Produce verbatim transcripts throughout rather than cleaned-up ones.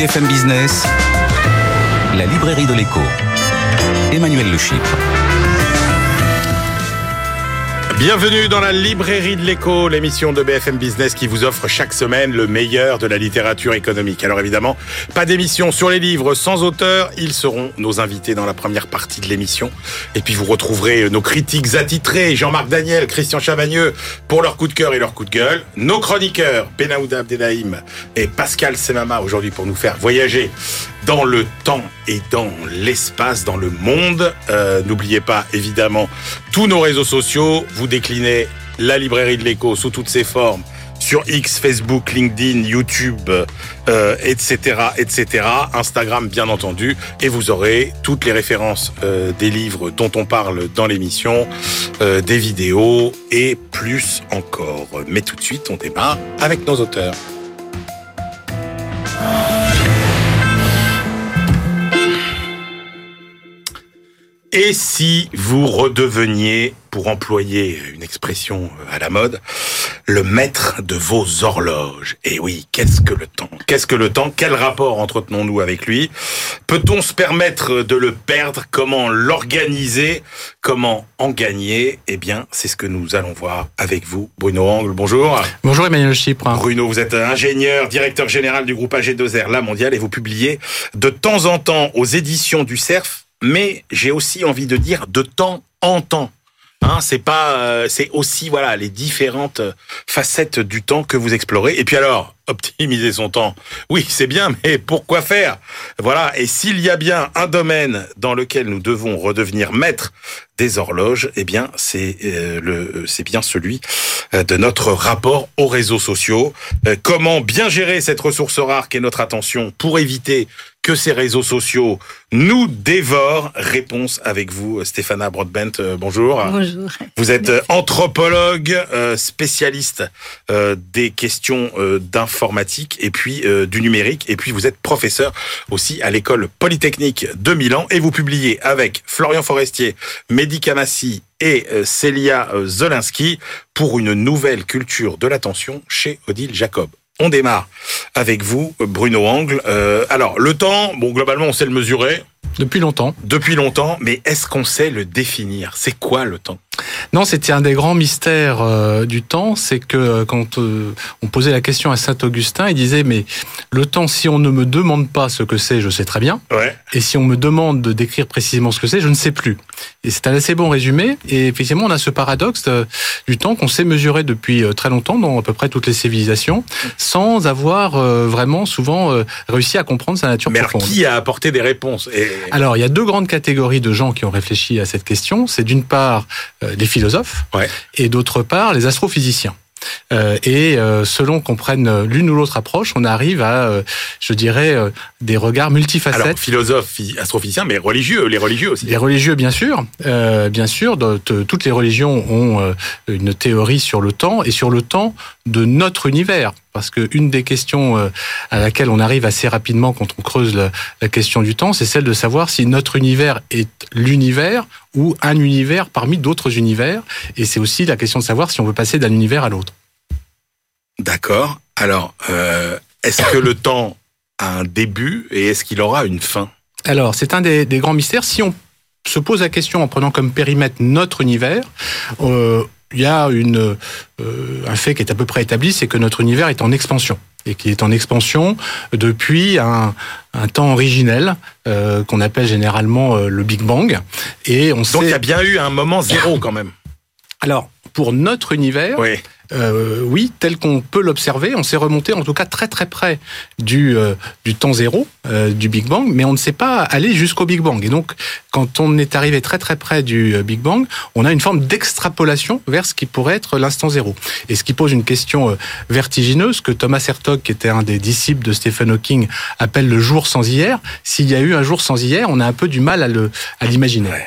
F M Business, la librairie de l'écho. Emmanuel Le Chypre. Bienvenue dans la librairie de l'écho, l'émission de B F M Business qui vous offre chaque semaine le meilleur de la littérature économique. Alors évidemment, pas d'émission sur les livres sans auteur, ils seront nos invités dans la première partie de l'émission. Et puis vous retrouverez nos critiques attitrés, Jean-Marc Daniel, Christian Chavagneux, pour leur coup de cœur et leur coup de gueule. Nos chroniqueurs, Benaouda Abdelhaim et Pascal Semama, aujourd'hui pour nous faire voyager dans le temps et dans l'espace, dans le monde. Euh, n'oubliez pas, évidemment, tous nos réseaux sociaux. Vous déclinez la librairie de l'écho sous toutes ses formes sur X, Facebook, LinkedIn, YouTube, euh, et cetera, et cetera. Instagram, bien entendu. Et vous aurez toutes les références euh, des livres dont on parle dans l'émission, euh, des vidéos et plus encore. Mais tout de suite, on démarre avec nos auteurs. Et si vous redeveniez, pour employer une expression à la mode, le maître de vos horloges? Et oui, qu'est-ce que le temps? Qu'est-ce que le temps? Quel rapport entretenons-nous avec lui? Peut-on se permettre de le perdre? Comment l'organiser? Comment en gagner? Eh bien, c'est ce que nous allons voir avec vous. Bruno Angle, bonjour. Bonjour Emmanuel Le Chypre. Bruno, vous êtes ingénieur, directeur général du groupe A G deux R La Mondiale et vous publiez de temps en temps aux éditions du Cerf. Mais j'ai aussi envie de dire de temps en temps. Hein, c'est pas, euh, c'est aussi voilà les différentes facettes du temps que vous explorez. Et puis alors, optimiser son temps, oui c'est bien, mais pourquoi faire? Voilà. Et s'il y a bien un domaine dans lequel nous devons redevenir maîtres des horloges, eh bien c'est euh, le, c'est bien celui de notre rapport aux réseaux sociaux. Euh, comment bien gérer cette ressource rare qu'est notre attention pour éviter que ces réseaux sociaux nous dévorent? Réponse avec vous, Stéphana Broadbent. Euh, bonjour. Bonjour. Vous êtes Merci. anthropologue, euh, spécialiste euh, des questions euh, d'informatique et puis euh, du numérique. Et puis vous êtes professeur aussi à l'école polytechnique de Milan. Et vous publiez avec Florian Forestier, Mehdi Kamassi et euh, Célia euh, Zolinsky pour une nouvelle culture de l'attention chez Odile Jacob. On démarre avec vous, Bruno Angle. Euh, alors, le temps, bon, globalement, on sait le mesurer. Depuis longtemps. Depuis longtemps, mais est-ce qu'on sait le définir? C'est quoi le temps? Non, c'était un des grands mystères euh, du temps, c'est que quand euh, on posait la question à Saint-Augustin, il disait, mais le temps, si on ne me demande pas ce que c'est, je sais très bien. Ouais. Et si on me demande de décrire précisément ce que c'est, je ne sais plus. Et c'est un assez bon résumé. Et effectivement, on a ce paradoxe euh, du temps qu'on sait mesurer depuis euh, très longtemps dans à peu près toutes les civilisations, sans avoir euh, vraiment souvent euh, réussi à comprendre sa nature mais profonde. Alors, qui a apporté des réponses? Et... Alors, il y a deux grandes catégories de gens qui ont réfléchi à cette question. C'est d'une part euh, les philosophes ouais. et d'autre part les astrophysiciens. Euh, et euh, selon qu'on prenne l'une ou l'autre approche, on arrive à, euh, je dirais, euh, des regards multifacettes. Alors, philosophes, astrophysiciens, mais religieux, les religieux aussi. Les religieux, bien sûr. Euh, bien sûr, de, de, toutes les religions ont euh, une théorie sur le temps et sur le temps de notre univers. Parce que une des questions euh, à laquelle on arrive assez rapidement quand on creuse la, la question du temps, c'est celle de savoir si notre univers est l'univers ou un univers parmi d'autres univers. Et c'est aussi la question de savoir si on veut passer d'un univers à l'autre. D'accord. Alors, euh, est-ce que le temps a un début et est-ce qu'il aura une fin? Alors, c'est un des, des grands mystères. Si on se pose la question en prenant comme périmètre notre univers, euh, il y a une, euh, un fait qui est à peu près établi, c'est que notre univers est en expansion. Et qui est en expansion depuis un, un temps originel euh, qu'on appelle généralement euh, le Big Bang. Et on Donc sait... il y a bien eu un moment zéro quand même. Alors, pour notre univers, oui, euh, oui, tel qu'on peut l'observer, on s'est remonté en tout cas très très près du, euh, du temps zéro, euh, du Big Bang, mais on ne s'est pas allé jusqu'au Big Bang. Et donc, quand on est arrivé très très près du Big Bang, on a une forme d'extrapolation vers ce qui pourrait être l'instant zéro. Et ce qui pose une question euh, vertigineuse que Thomas Hertog, qui était un des disciples de Stephen Hawking, appelle le jour sans hier. S'il y a eu un jour sans hier, on a un peu du mal à, le, à l'imaginer. Ouais.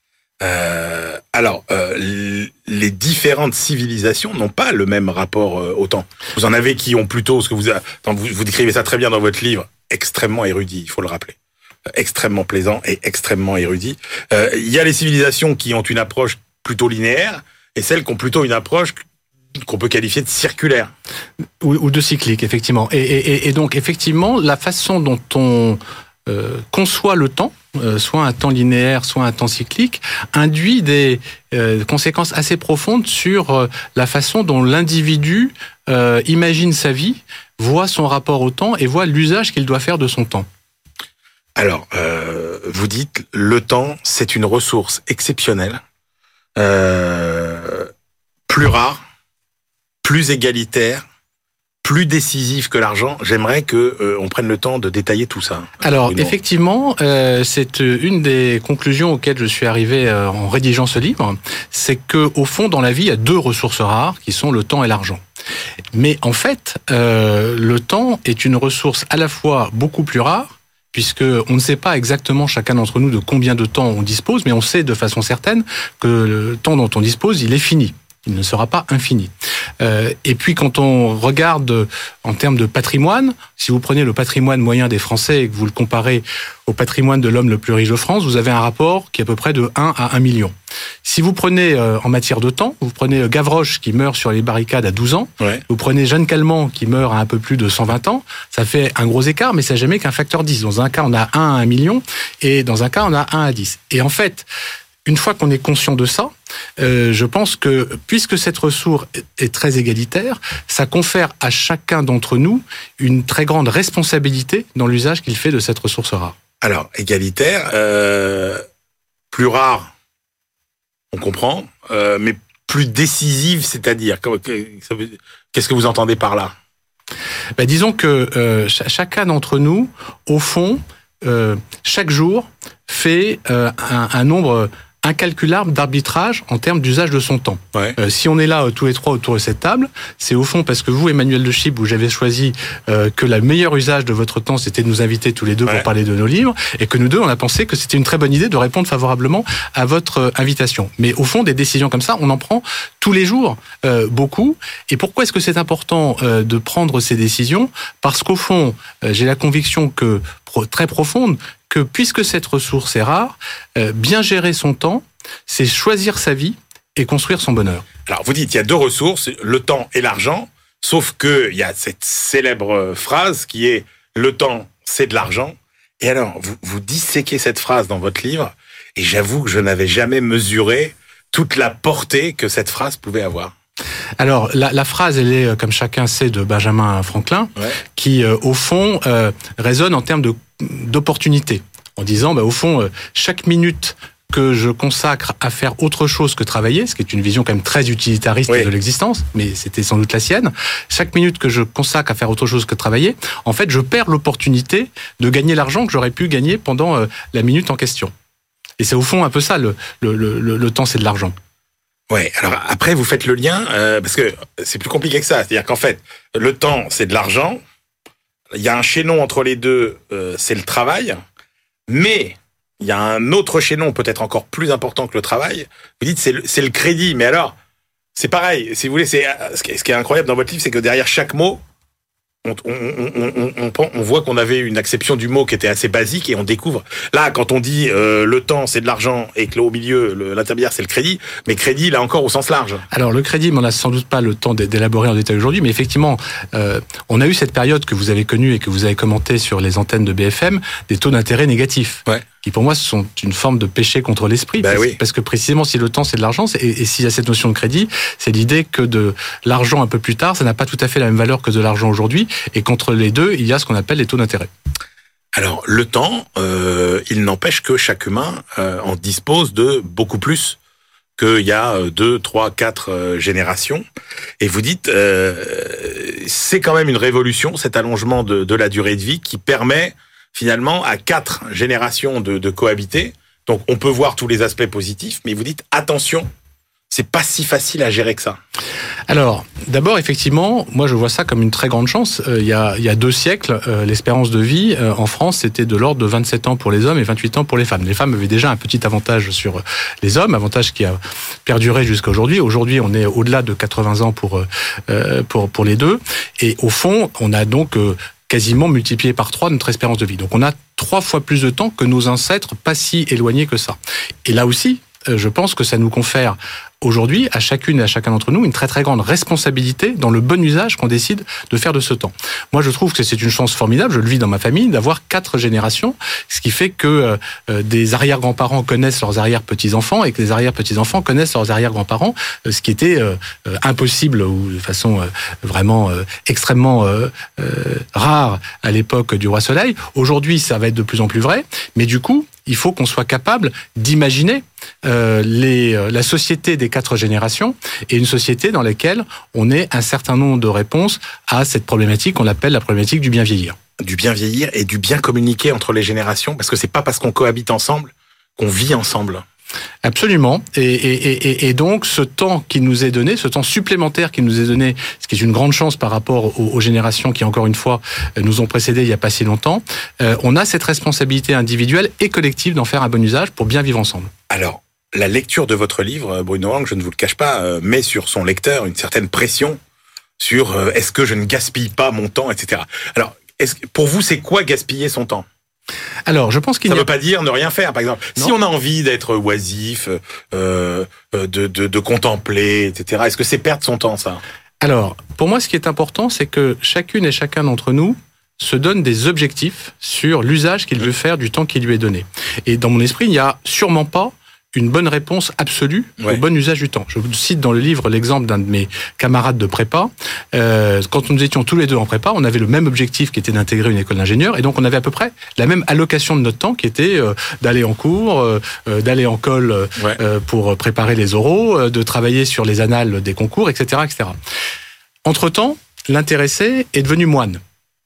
Euh, alors, euh, les différentes civilisations n'ont pas le même rapport euh, au temps. Vous en avez qui ont plutôt, ce que vous, vous, vous décrivez ça très bien dans votre livre, extrêmement érudit, il faut le rappeler. Extrêmement plaisant et extrêmement érudit. Euh, il y a les civilisations qui ont une approche plutôt linéaire et celles qui ont plutôt une approche qu'on peut qualifier de circulaire. Ou, ou de cyclique, effectivement. Et, et, et donc, effectivement, la façon dont on euh, conçoit le temps, euh, soit un temps linéaire, soit un temps cyclique, induit des euh, conséquences assez profondes sur euh, la façon dont l'individu euh, imagine sa vie, voit son rapport au temps et voit l'usage qu'il doit faire de son temps. Alors, euh, vous dites, le temps, c'est une ressource exceptionnelle, euh, plus rare, plus égalitaire, plus décisive que l'argent. J'aimerais que euh, on prenne le temps de détailler tout ça. Alors, Bruno. Effectivement, euh, c'est une des conclusions auxquelles je suis arrivé euh, en rédigeant ce livre, c'est que au fond, dans la vie, il y a deux ressources rares qui sont le temps et l'argent. Mais en fait, euh, le temps est une ressource à la fois beaucoup plus rare, puisque on ne sait pas exactement chacun d'entre nous de combien de temps on dispose, mais on sait de façon certaine que le temps dont on dispose, il est fini. Il ne sera pas infini. Euh, et puis quand on regarde en termes de patrimoine, si vous prenez le patrimoine moyen des Français et que vous le comparez au patrimoine de l'homme le plus riche de France, vous avez un rapport qui est à peu près de un à un million. Si vous prenez euh, en matière de temps, vous prenez Gavroche qui meurt sur les barricades à douze ans, ouais. Vous prenez Jeanne Calment qui meurt à un peu plus de cent vingt ans, ça fait un gros écart, mais ça n'a jamais qu'un facteur dix. Dans un cas, on a un à un million, et dans un cas, on a un à dix. Et en fait, une fois qu'on est conscient de ça, euh, je pense que puisque cette ressource est très égalitaire, ça confère à chacun d'entre nous une très grande responsabilité dans l'usage qu'il fait de cette ressource rare. Alors, égalitaire, euh, plus rare, on comprend, euh, mais plus décisive, c'est-à-dire, qu'est-ce que vous entendez par là ? Ben, disons que euh, ch- chacun d'entre nous, au fond, euh, chaque jour, fait euh, un, un nombre incalculable d'arbitrage en termes d'usage de son temps. Ouais. Euh, si on est là euh, tous les trois autour de cette table, c'est au fond parce que vous, Emmanuel Le Chip, vous avez choisi euh, que le meilleur usage de votre temps, c'était de nous inviter tous les deux ouais. pour parler de nos livres, et que nous deux, on a pensé que c'était une très bonne idée de répondre favorablement à votre euh, invitation. Mais au fond, des décisions comme ça, on en prend tous les jours, euh, beaucoup. Et pourquoi est-ce que c'est important euh, de prendre ces décisions ? Parce qu'au fond, euh, j'ai la conviction que pro- très profonde, que puisque cette ressource est rare, euh, bien gérer son temps, c'est choisir sa vie et construire son bonheur. Alors, vous dites, il y a deux ressources, le temps et l'argent, sauf que il y a cette célèbre phrase qui est « le temps, c'est de l'argent ». Et alors, vous, vous disséquez cette phrase dans votre livre, et j'avoue que je n'avais jamais mesuré toute la portée que cette phrase pouvait avoir. Alors, la, la phrase, elle est, comme chacun sait, de Benjamin Franklin, ouais. qui, euh, au fond, euh, résonne en termes de, d'opportunité, en disant, bah, au fond, euh, chaque minute que je consacre à faire autre chose que travailler, ce qui est une vision quand même très utilitariste oui. de l'existence, mais c'était sans doute la sienne, chaque minute que je consacre à faire autre chose que travailler, en fait, je perds l'opportunité de gagner l'argent que j'aurais pu gagner pendant euh, la minute en question. Et c'est au fond un peu ça, le, le, le, le temps, c'est de l'argent. Ouais. Alors après, vous faites le lien euh, parce que c'est plus compliqué que ça. C'est-à-dire qu'en fait, le temps, c'est de l'argent. Il y a un chaînon entre les deux, euh, c'est le travail. Mais il y a un autre chaînon peut-être encore plus important que le travail. Vous dites c'est le, c'est le crédit. Mais alors, c'est pareil. Si vous voulez, c'est ce qui est, ce qui est incroyable dans votre livre, c'est que derrière chaque mot, on, on, on, on, on, on voit qu'on avait une acception du mot qui était assez basique et on découvre. Là, quand on dit euh, le temps, c'est de l'argent et que là, au milieu, le, l'intermédiaire, c'est le crédit, mais crédit, là encore, au sens large. Alors, le crédit, on n'a sans doute pas le temps d'élaborer en détail aujourd'hui, mais effectivement, euh, on a eu cette période que vous avez connue et que vous avez commentée sur les antennes de B F M, des taux d'intérêt négatifs. Ouais. Qui pour moi sont une forme de péché contre l'esprit, ben parce, oui. parce que précisément si le temps c'est de l'argent, c'est, et, et s'il y a cette notion de crédit, c'est l'idée que de l'argent un peu plus tard, ça n'a pas tout à fait la même valeur que de l'argent aujourd'hui, et qu'entre les deux, il y a ce qu'on appelle les taux d'intérêt. Alors le temps, euh, il n'empêche que chaque humain euh, en dispose de beaucoup plus qu'il y a deux, trois, quatre euh, générations, et vous dites euh, c'est quand même une révolution, cet allongement de, de la durée de vie qui permet finalement à quatre générations de, de cohabiter. Donc on peut voir tous les aspects positifs, mais vous dites attention, c'est pas si facile à gérer que ça. Alors, d'abord, effectivement, moi je vois ça comme une très grande chance. Euh, il y a, il y a deux siècles, euh, l'espérance de vie euh, en France, c'était de l'ordre de vingt-sept ans pour les hommes et vingt-huit ans pour les femmes. Les femmes avaient déjà un petit avantage sur les hommes, avantage qui a perduré jusqu'à aujourd'hui. Aujourd'hui, on est au-delà de quatre-vingts ans pour, euh, pour, pour les deux. Et au fond, on a donc... Euh, quasiment multiplié par trois notre espérance de vie. Donc on a trois fois plus de temps que nos ancêtres, pas si éloignés que ça. Et là aussi, je pense que ça nous confère aujourd'hui, à chacune et à chacun d'entre nous, une très très grande responsabilité dans le bon usage qu'on décide de faire de ce temps. Moi, je trouve que c'est une chance formidable, je le vis dans ma famille, d'avoir quatre générations, ce qui fait que euh, des arrière-grands-parents connaissent leurs arrière-petits-enfants et que les arrière-petits-enfants connaissent leurs arrière-grands-parents, euh, ce qui était euh, euh, impossible ou de façon euh, vraiment euh, extrêmement euh, euh, rare à l'époque du Roi Soleil. Aujourd'hui, ça va être de plus en plus vrai, mais du coup, il faut qu'on soit capable d'imaginer euh, les, euh, la société des quatre générations et une société dans laquelle on ait un certain nombre de réponses à cette problématique qu'on appelle la problématique du bien vieillir. Du bien vieillir et du bien communiquer entre les générations, parce que c'est pas parce qu'on cohabite ensemble qu'on vit ensemble. Absolument. Et, et, et, et donc, ce temps qui nous est donné, ce temps supplémentaire qui nous est donné, ce qui est une grande chance par rapport aux, aux générations qui, encore une fois, nous ont précédés il n'y a pas si longtemps, euh, on a cette responsabilité individuelle et collective d'en faire un bon usage pour bien vivre ensemble. Alors, la lecture de votre livre, Bruno Lang, je ne vous le cache pas, euh, met sur son lecteur une certaine pression sur euh, est-ce que je ne gaspille pas mon temps, et cetera. Alors, est-ce, pour vous, c'est quoi gaspiller son temps ? Alors, je pense qu'il ça ne veut pas dire ne rien faire, par exemple. Non. Si on a envie d'être oisif, euh, de, de, de contempler, et cetera, est-ce que c'est perdre son temps, ça ? Alors, pour moi, ce qui est important, c'est que chacune et chacun d'entre nous se donne des objectifs sur l'usage qu'il veut faire du temps qui lui est donné. Et dans mon esprit, il n'y a sûrement pas une bonne réponse absolue ouais. au bon usage du temps. Je vous cite dans le livre l'exemple d'un de mes camarades de prépa. Euh, quand nous étions tous les deux en prépa, on avait le même objectif qui était d'intégrer une école d'ingénieur, et donc on avait à peu près la même allocation de notre temps qui était euh, d'aller en cours, euh, d'aller en colle euh, ouais. euh, pour préparer les oraux, euh, de travailler sur les annales des concours, et cetera, et cetera. Entre-temps, l'intéressé est devenu moine.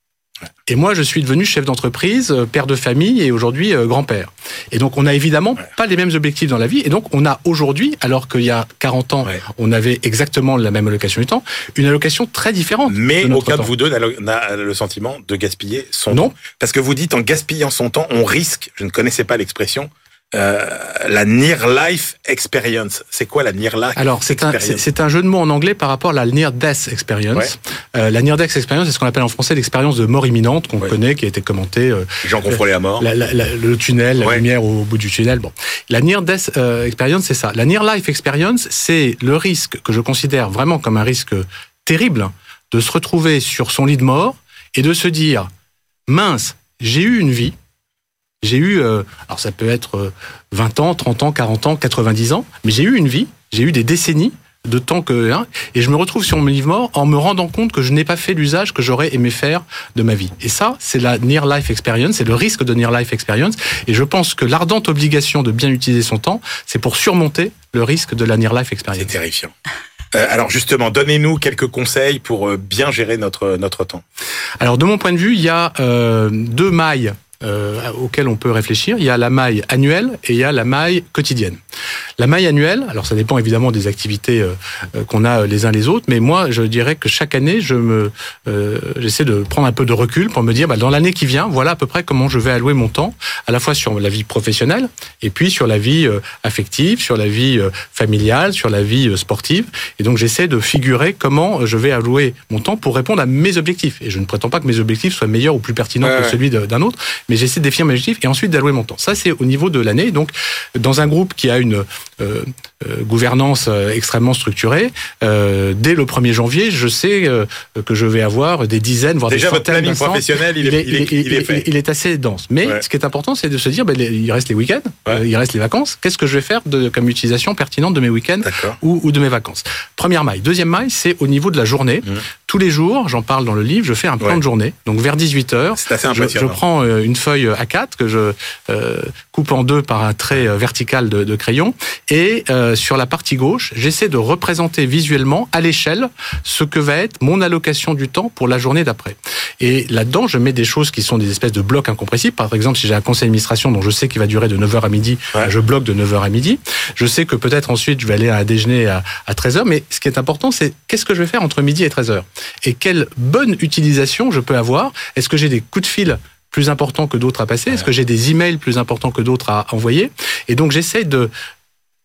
Et moi, je suis devenu chef d'entreprise, père de famille et aujourd'hui euh, grand-père. Et donc, on n'a évidemment ouais. pas les mêmes objectifs dans la vie. Et donc, on a aujourd'hui, alors qu'il y a quarante ans, ouais. on avait exactement la même allocation du temps, une allocation très différente. Mais de aucun temps. de vous deux n'a le sentiment de gaspiller son non. temps. Parce que vous dites, en gaspillant son temps, on risque, je ne connaissais pas l'expression, Euh, la Near Life Experience. C'est quoi la Near Life Alors, c'est un, c'est, c'est un jeu de mots en anglais par rapport à la Near Death Experience. Ouais. Euh, la Near Death Experience, c'est ce qu'on appelle en français l'expérience de mort imminente, qu'on ouais. connaît, qui a été commentée. Euh, Les gens confrontés à mort. La, la, la, le tunnel, la ouais. lumière au bout du tunnel. Bon. La Near Death euh, Experience, c'est ça. La Near Life Experience, c'est le risque que je considère vraiment comme un risque terrible de se retrouver sur son lit de mort et de se dire, mince, j'ai eu une vie. J'ai eu, euh, alors ça peut être vingt ans, trente ans, quarante ans, quatre-vingt-dix ans, mais j'ai eu une vie, j'ai eu des décennies de temps que, hein, et je me retrouve sur mon lit de mort en me rendant compte que je n'ai pas fait l'usage que j'aurais aimé faire de ma vie. Et ça, c'est la Near Life Experience, c'est le risque de Near Life Experience, et je pense que l'ardente obligation de bien utiliser son temps, c'est pour surmonter le risque de la Near Life Experience. C'est terrifiant. Euh, alors justement, donnez-nous quelques conseils pour bien gérer notre, notre temps. Alors de mon point de vue, il y a euh, deux mailles Euh, auquel on peut réfléchir. Il y a la maille annuelle et il y a la maille quotidienne. La maille annuelle, alors ça dépend évidemment des activités euh, qu'on a les uns les autres, mais moi je dirais que chaque année je me, euh, j'essaie de prendre un peu de recul pour me dire bah, dans l'année qui vient, voilà à peu près comment je vais allouer mon temps, à la fois sur la vie professionnelle et puis sur la vie euh, affective, sur la vie euh, familiale, sur la vie euh, sportive. Et donc j'essaie de figurer comment je vais allouer mon temps pour répondre à mes objectifs. Et je ne prétends pas que mes objectifs soient meilleurs ou plus pertinents ouais, que ouais. celui de, d'un autre, mais j'essaie de définir mes objectifs et ensuite d'allouer mon temps. Ça, c'est au niveau de l'année. Donc, dans un groupe qui a une euh, euh, gouvernance euh, extrêmement structurée, euh, dès le premier janvier, je sais euh, que je vais avoir des dizaines, voire Déjà, des centaines d'instants. Déjà, votre planning professionnel, il, il, est, il, est, il, il, est fait. Il est assez dense. Mais ouais. ce qui est important, c'est de se dire, ben, il reste les week-ends, ouais. euh, il reste les vacances. Qu'est-ce que je vais faire de, comme utilisation pertinente de mes week-ends ou, ou de mes vacances? Première maille. Deuxième maille, c'est au niveau de la journée. Mmh. Tous les jours, j'en parle dans le livre, je fais un plan ouais. de journée. Donc, vers dix-huit heures, je, je prends euh, une feuille A quatre que je euh, coupe en deux par un trait euh, vertical de, de crayon. Et euh, sur la partie gauche, j'essaie de représenter visuellement, à l'échelle, ce que va être mon allocation du temps pour la journée d'après. Et là-dedans, je mets des choses qui sont des espèces de blocs incompressibles. Par exemple, si j'ai un conseil d'administration dont je sais qu'il va durer de neuf heures à midi, ouais. je bloque de neuf heures à midi. Je sais que peut-être ensuite, je vais aller à un déjeuner à, à treize heures. Mais ce qui est important, c'est qu'est-ce que je vais faire entre midi et treize heures? Et quelle bonne utilisation je peux avoir? Est-ce que j'ai des coups de fil plus importants que d'autres à passer? Est-ce que j'ai des emails plus importants que d'autres à envoyer? Et donc, j'essaie de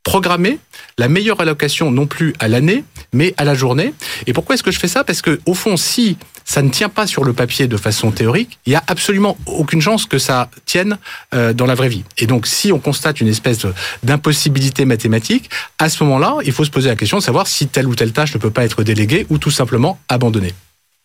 programmer la meilleure allocation non plus à l'année, mais à la journée. Et pourquoi est-ce que je fais ça ? Parce que au fond, si ça ne tient pas sur le papier de façon théorique, il y a absolument aucune chance que ça tienne euh, dans la vraie vie. Et donc, si on constate une espèce de, d'impossibilité mathématique, à ce moment-là, il faut se poser la question de savoir si telle ou telle tâche ne peut pas être déléguée ou tout simplement abandonnée.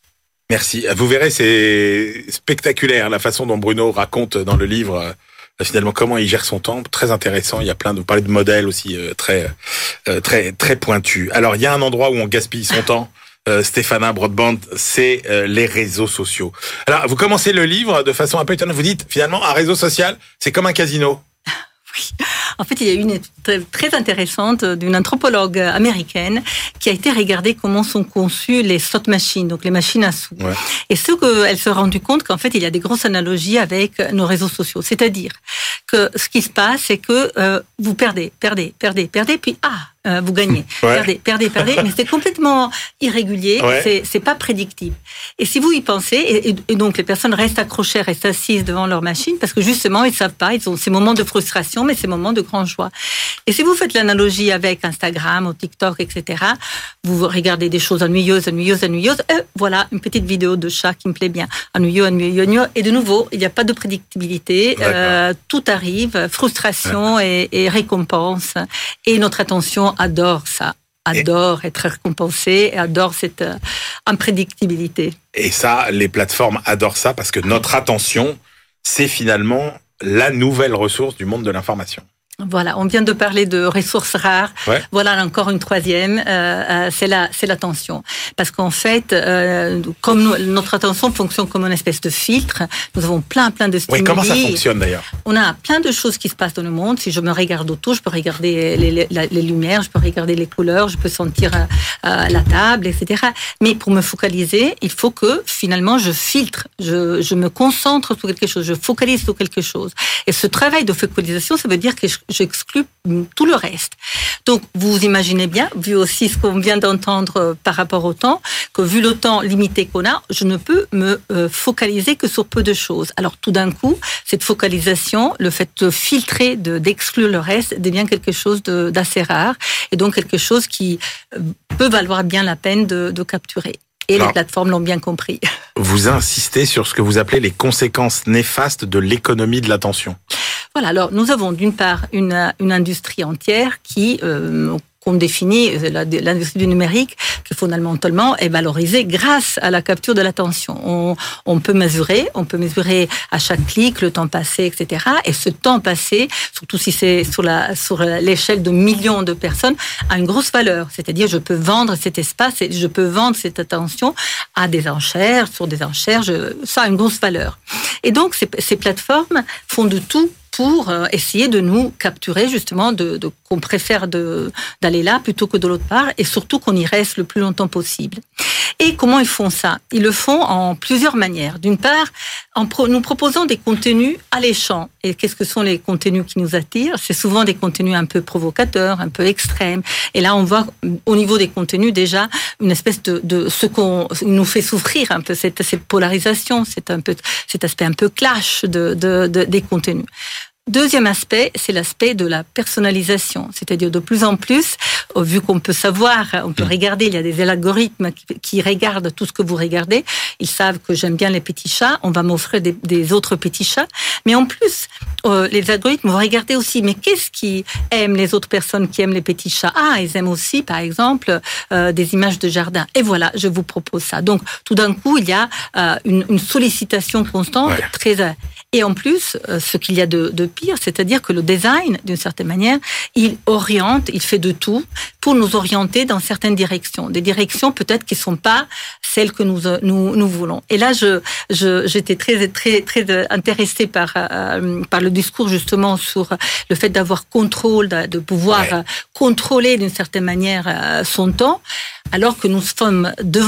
Merci. Vous verrez, c'est spectaculaire la façon dont Bruno raconte dans le livre finalement comment il gère son temps. Très intéressant. Il y a plein de, vous parlez de modèles aussi euh, très, euh, très, très pointus. Alors, il y a un endroit où on gaspille son temps. Euh, Stéphana Broadbent, c'est euh, les réseaux sociaux. Alors, vous commencez le livre de façon un peu étonnante. Vous dites, finalement, un réseau social, c'est comme un casino. Oui. En fait, il y a une très, très intéressante d'une anthropologue américaine qui a été regarder comment sont conçues les slot machines, donc les machines à sous. Ouais. Et ce qu'elle se rendu compte qu'en fait, il y a des grosses analogies avec nos réseaux sociaux. C'est-à-dire que ce qui se passe, c'est que euh, vous perdez, perdez, perdez, perdez, puis ah, euh, vous gagnez. Ouais. Perdez, perdez, perdez, mais c'est complètement irrégulier, ouais. c'est, c'est pas prédictible. Et si vous y pensez, et, et donc les personnes restent accrochées, restent assises devant leur machine, parce que justement, ils savent pas, ils ont ces moments de frustration, mais ces moments de grand joie. Et si vous faites l'analogie avec Instagram ou TikTok, et cetera, vous regardez des choses ennuyeuses, ennuyeuses, ennuyeuses, et voilà, une petite vidéo de chat qui me plaît bien. Ennuyeux, ennuyeux, ennuyeux, et de nouveau, il n'y a pas de prédictibilité, euh, tout arrive, frustration ouais. et, et récompense, et notre attention adore ça, adore et... être récompensée, et adore cette euh, imprédictibilité. Et ça, les plateformes adorent ça, parce que notre attention, c'est finalement la nouvelle ressource du monde de l'information. Voilà, on vient de parler de ressources rares. Ouais. Voilà encore une troisième, euh, c'est la, c'est l'attention. Parce qu'en fait, euh, comme nous, notre attention fonctionne comme une espèce de filtre, nous avons plein, plein de stimuli. Oui, comment ça fonctionne d'ailleurs ? On a plein de choses qui se passent dans le monde. Si je me regarde autour, je peux regarder les, les, les lumières, je peux regarder les couleurs, je peux sentir euh, la table, et cetera. Mais pour me focaliser, il faut que finalement je filtre, je, je me concentre sur quelque chose, je focalise sur quelque chose. Et ce travail de focalisation, ça veut dire que je j'exclus tout le reste. Donc, vous imaginez bien, vu aussi ce qu'on vient d'entendre par rapport au temps, que vu le temps limité qu'on a, je ne peux me euh, focaliser que sur peu de choses. Alors, tout d'un coup, cette focalisation, le fait de filtrer, de, d'exclure le reste, devient quelque chose de, d'assez rare, et donc quelque chose qui peut valoir bien la peine de, de capturer. Et Alors, les plateformes l'ont bien compris. Vous insistez sur ce que vous appelez les conséquences néfastes de l'économie de l'attention. Voilà, alors nous avons d'une part une, une industrie entière qui, euh, qu'on définit, l'industrie du numérique, qui fondamentalement est valorisée grâce à la capture de l'attention. On, on peut mesurer, on peut mesurer à chaque clic le temps passé, et cetera. Et ce temps passé, surtout si c'est sur, la, sur l'échelle de millions de personnes, a une grosse valeur. C'est-à-dire, je peux vendre cet espace, et je peux vendre cette attention à des enchères, sur des enchères, je, ça a une grosse valeur. Et donc, ces, ces plateformes font de tout pour essayer de nous capturer, justement, de, de, qu'on préfère de, d'aller là plutôt que de l'autre part, et surtout qu'on y reste le plus longtemps possible. Et comment ils font ça ? Ils le font en plusieurs manières. D'une part, en pro, nous proposons des contenus alléchants. Et qu'est-ce que sont les contenus qui nous attirent ? C'est souvent des contenus un peu provocateurs, un peu extrêmes. Et là, on voit au niveau des contenus déjà une espèce de, de ce qu'on nous fait souffrir, un peu cette, cette polarisation, c'est un peu, cet aspect un peu clash de, de, de, des contenus. Deuxième aspect, c'est l'aspect de la personnalisation. C'est-à-dire de plus en plus, vu qu'on peut savoir, on peut regarder, il y a des algorithmes qui, qui regardent tout ce que vous regardez. Ils savent que j'aime bien les petits chats, on va m'offrir des, des autres petits chats. Mais en plus, euh, les algorithmes vont regarder aussi, mais qu'est-ce qui aiment les autres personnes qui aiment les petits chats ? Ah, ils aiment aussi, par exemple, euh, des images de jardin. Et voilà, je vous propose ça. Donc, tout d'un coup, il y a euh, une, une sollicitation constante, ouais. très... Et en plus, ce qu'il y a de, de pire, c'est-à-dire que le design, d'une certaine manière, il oriente, il fait de tout pour nous orienter dans certaines directions. Des directions peut-être qui ne sont pas celles que nous, nous, nous voulons. Et là, je, je, j'étais très, très, très intéressée par, euh, par le discours justement sur le fait d'avoir contrôle, de, de pouvoir ouais. contrôler d'une certaine manière son temps, alors que nous sommes devant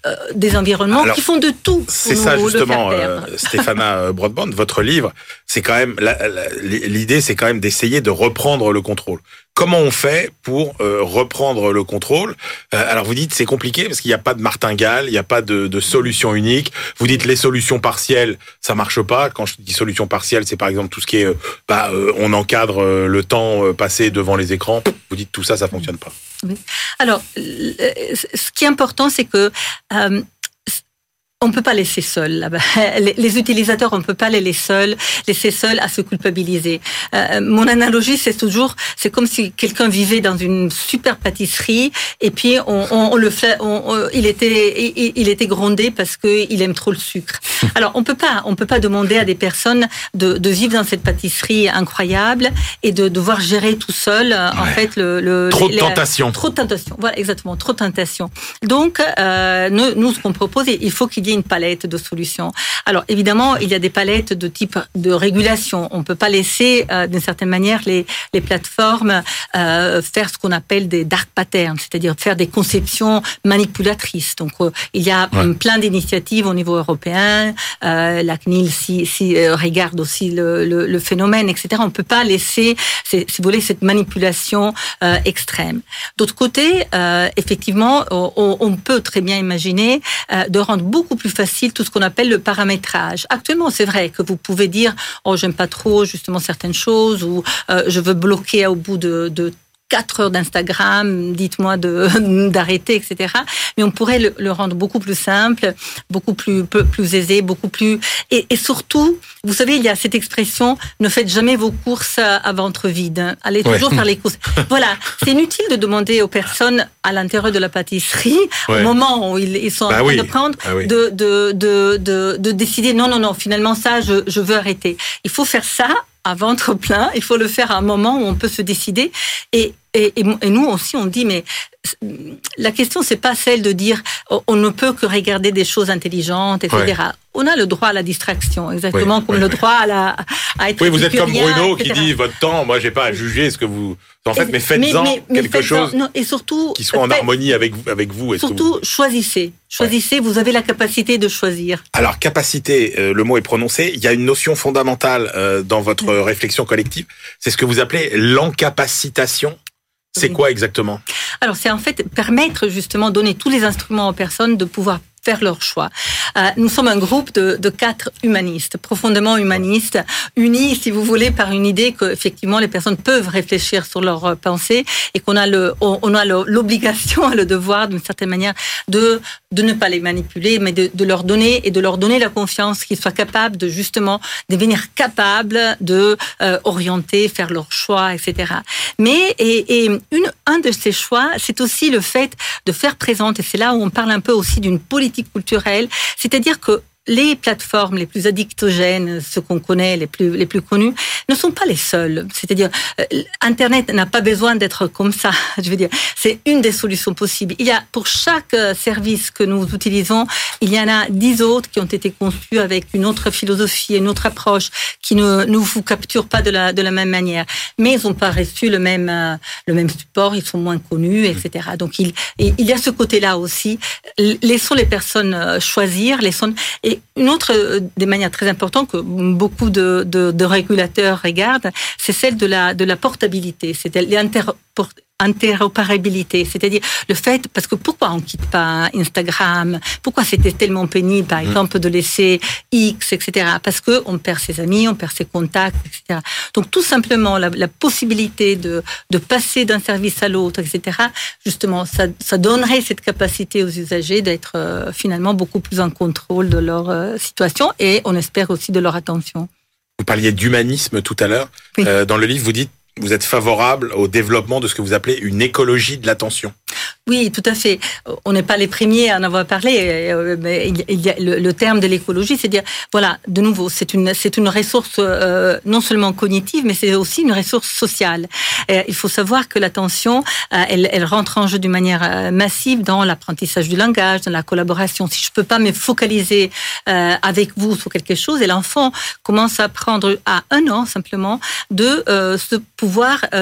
euh, des environnements Alors, qui font de tout. C'est ça justement, euh, Stéphana Broadbent, votre livre, c'est quand même la, la, l'idée, c'est quand même d'essayer de reprendre le contrôle. Comment on fait pour euh, reprendre le contrôle ? euh, Alors vous dites c'est compliqué parce qu'il n'y a pas de martingale, il n'y a pas de, de solution unique. Vous dites les solutions partielles, ça marche pas. Quand je dis solution partielle, c'est par exemple tout ce qui est, euh, bah, euh, on encadre euh, le temps euh, passé devant les écrans. Vous dites tout ça, ça fonctionne pas. Oui. Alors, ce qui est important, c'est que euh, on ne peut pas laisser seuls là-bas. Les utilisateurs, on ne peut pas les laisser seuls, laisser seuls à se culpabiliser. Euh, mon analogie, c'est toujours, c'est comme si quelqu'un vivait dans une super pâtisserie et puis on, on, on le fait, on, on, il était, il, il était grondé parce que il aime trop le sucre. Alors on peut pas, on peut pas demander à des personnes de, de vivre dans cette pâtisserie incroyable et de devoir gérer tout seul. Ouais. En fait, le, le trop les, de tentation. Trop de tentation. Voilà, exactement, trop de tentation. Donc euh, nous, nous, ce qu'on propose, il faut qu'il y ait une palette de solutions. Alors évidemment, il y a des palettes de type de régulation. On peut pas laisser, euh, d'une certaine manière, les, les plateformes euh, faire ce qu'on appelle des dark patterns, c'est-à-dire faire des conceptions manipulatrices. Donc euh, il y a ouais. plein d'initiatives au niveau européen. Euh, la C N I L si, si, euh, regarde aussi le, le, le phénomène, et cetera. On peut pas laisser, si vous voulez, cette manipulation euh, extrême. D'autre côté, euh, effectivement, on, on peut très bien imaginer euh, de rendre beaucoup plus facile tout ce qu'on appelle le paramétrage. Actuellement, c'est vrai que vous pouvez dire « Oh, j'aime pas trop justement certaines choses » ou euh, « Je veux bloquer au bout de, de quatre heures d'Instagram, dites-moi de, d'arrêter, et cetera » Mais on pourrait le, le rendre beaucoup plus simple, beaucoup plus, plus, plus aisé, beaucoup plus... Et, et surtout, vous savez, il y a cette expression « Ne faites jamais vos courses à ventre vide. Allez toujours ouais. faire les courses. » Voilà, c'est inutile de demander aux personnes à l'intérieur de la pâtisserie, ouais. au moment où ils, ils sont bah en train oui. de prendre, bah oui. de, de, de, de, de décider « Non, non, non, finalement ça, je, je veux arrêter. » Il faut faire ça à ventre plein, il faut le faire à un moment où on peut se décider. Et, et, et nous aussi, on dit, mais la question, c'est pas celle de dire on ne peut que regarder des choses intelligentes, et cetera. Ouais. On a le droit à la distraction, exactement oui, comme oui, le oui. droit à, la, à être Oui, vous êtes comme Bruno et cetera. Qui dit votre temps, moi, j'ai pas à juger ce que vous en faites, mais faites-en mais, mais, quelque mais faites-en, chose non, et surtout, qui soit en harmonie avec vous. Avec vous surtout, vous... choisissez. Choisissez, ouais. vous avez la capacité de choisir. Alors, capacité, euh, le mot est prononcé. Il y a une notion fondamentale euh, dans votre oui. réflexion collective. C'est ce que vous appelez l'encapacitation. C'est oui. quoi exactement ? Alors, c'est en fait permettre justement, donner tous les instruments aux personnes de pouvoir faire leur choix. Euh, nous sommes un groupe de, de quatre humanistes, profondément humanistes, unis, si vous voulez, par une idée que effectivement les personnes peuvent réfléchir sur leurs pensées et qu'on a le, on a le, l'obligation, le devoir, d'une certaine manière, de de ne pas les manipuler, mais de, de leur donner et de leur donner la confiance qu'ils soient capables de justement devenir capables de euh, orienter, faire leurs choix, et cetera. Mais et, et une un de ces choix, c'est aussi le fait de faire présente, et c'est là où on parle un peu aussi d'une politique culturelle, c'est-à-dire que les plateformes les plus addictogènes, ceux qu'on connaît, les plus les plus connus, ne sont pas les seuls. C'est-à-dire, euh, Internet n'a pas besoin d'être comme ça. Je veux dire, c'est une des solutions possibles. Il y a pour chaque service que nous utilisons, il y en a dix autres qui ont été conçus avec une autre philosophie, une autre approche, qui ne nous vous capturent pas de la de la même manière. Mais ils n'ont pas reçu le même euh, le même support. Ils sont moins connus, et cetera. Donc il il y a ce côté-là aussi. Laissons les personnes choisir, laissons et une autre des manières très importantes que beaucoup de, de, de régulateurs regardent, c'est celle de la, de la portabilité, c'est l'interopérabilité, c'est-à-dire le fait, parce que pourquoi on quitte pas Instagram, pourquoi c'était tellement pénible, par exemple, de laisser X, et cetera. Parce que on perd ses amis, on perd ses contacts, et cetera. Donc tout simplement la, la possibilité de, de passer d'un service à l'autre, et cetera. Justement, ça, ça donnerait cette capacité aux usagers d'être euh, finalement beaucoup plus en contrôle de leur euh, situation et on espère aussi de leur attention. Vous parliez d'humanisme tout à l'heure. Oui. Euh, dans le livre, vous dites vous êtes favorable au développement de ce que vous appelez une écologie de l'attention. Oui, tout à fait. On n'est pas les premiers à en avoir parlé, mais il y a le, le terme de l'écologie, c'est dire, voilà, de nouveau, c'est une, c'est une ressource euh, non seulement cognitive, mais c'est aussi une ressource sociale. Et il faut savoir que l'attention, euh, elle, elle rentre en jeu d'une manière massive dans l'apprentissage du langage, dans la collaboration. Si je peux pas me focaliser euh, avec vous sur quelque chose, et l'enfant commence à apprendre à un an simplement de euh, se pouvoir euh,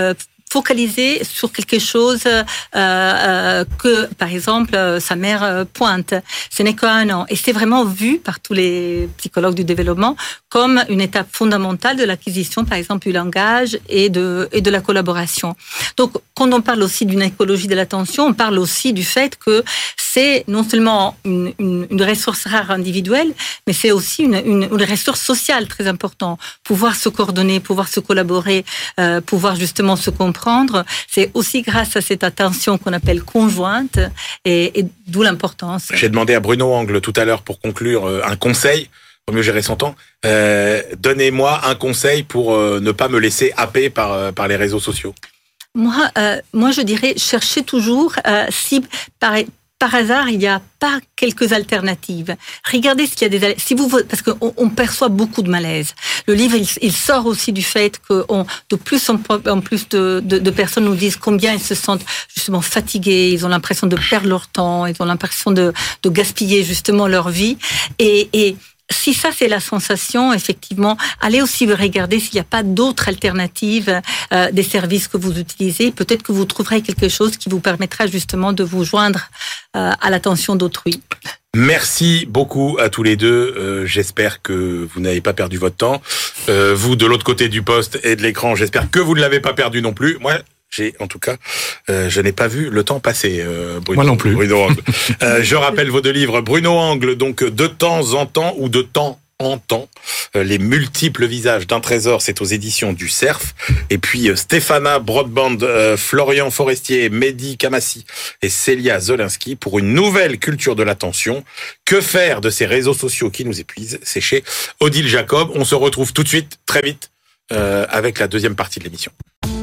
focalisé sur quelque chose euh, euh, que, par exemple, euh, sa mère euh, pointe. Ce n'est qu'un an. Et c'est vraiment vu par tous les psychologues du développement comme une étape fondamentale de l'acquisition, par exemple, du langage et de, et de la collaboration. Donc, quand on parle aussi d'une écologie de l'attention, on parle aussi du fait que c'est non seulement une, une, une ressource rare individuelle, mais c'est aussi une, une, une ressource sociale très importante. Pouvoir se coordonner, pouvoir se collaborer, euh, pouvoir justement se comprendre, c'est aussi grâce à cette attention qu'on appelle conjointe, et, et d'où l'importance. J'ai demandé à Bruno Angle tout à l'heure pour conclure euh, un conseil pour mieux gérer son temps. Euh, donnez-moi un conseil pour euh, ne pas me laisser happer par, euh, par les réseaux sociaux. Moi, euh, moi, je dirais, cherchez toujours euh, si par, par hasard il n'y a pas quelques alternatives. Regardez s'il y a des si vous parce qu'on on perçoit beaucoup de malaise. Le livre il, il sort aussi du fait que on, de plus en, en plus de, de, de personnes nous disent combien ils se sentent justement fatigués, ils ont l'impression de perdre leur temps, ils ont l'impression de, de gaspiller justement leur vie et, et si ça, c'est la sensation, effectivement, allez aussi regarder s'il n'y a pas d'autres alternatives euh, des services que vous utilisez. Peut-être que vous trouverez quelque chose qui vous permettra justement de vous joindre euh, à l'attention d'autrui. Merci beaucoup à tous les deux. Euh, j'espère que vous n'avez pas perdu votre temps. Euh, vous, de l'autre côté du poste et de l'écran, j'espère que vous ne l'avez pas perdu non plus. Moi, j'ai, en tout cas, euh, je n'ai pas vu le temps passer, euh, Bruno. Moi non plus. Bruno Angle. euh, je rappelle vos deux livres. Bruno Angle, donc, de temps en temps ou de temps en temps, euh, les multiples visages d'un trésor, c'est aux éditions du Cerf. Et puis, euh, Stéphana Broadband, euh, Florian Forestier, Mehdi Kamassi et Célia Zolinski pour une nouvelle culture de l'attention. Que faire de ces réseaux sociaux qui nous épuisent? C'est chez Odile Jacob. On se retrouve tout de suite, très vite, euh, avec la deuxième partie de l'émission.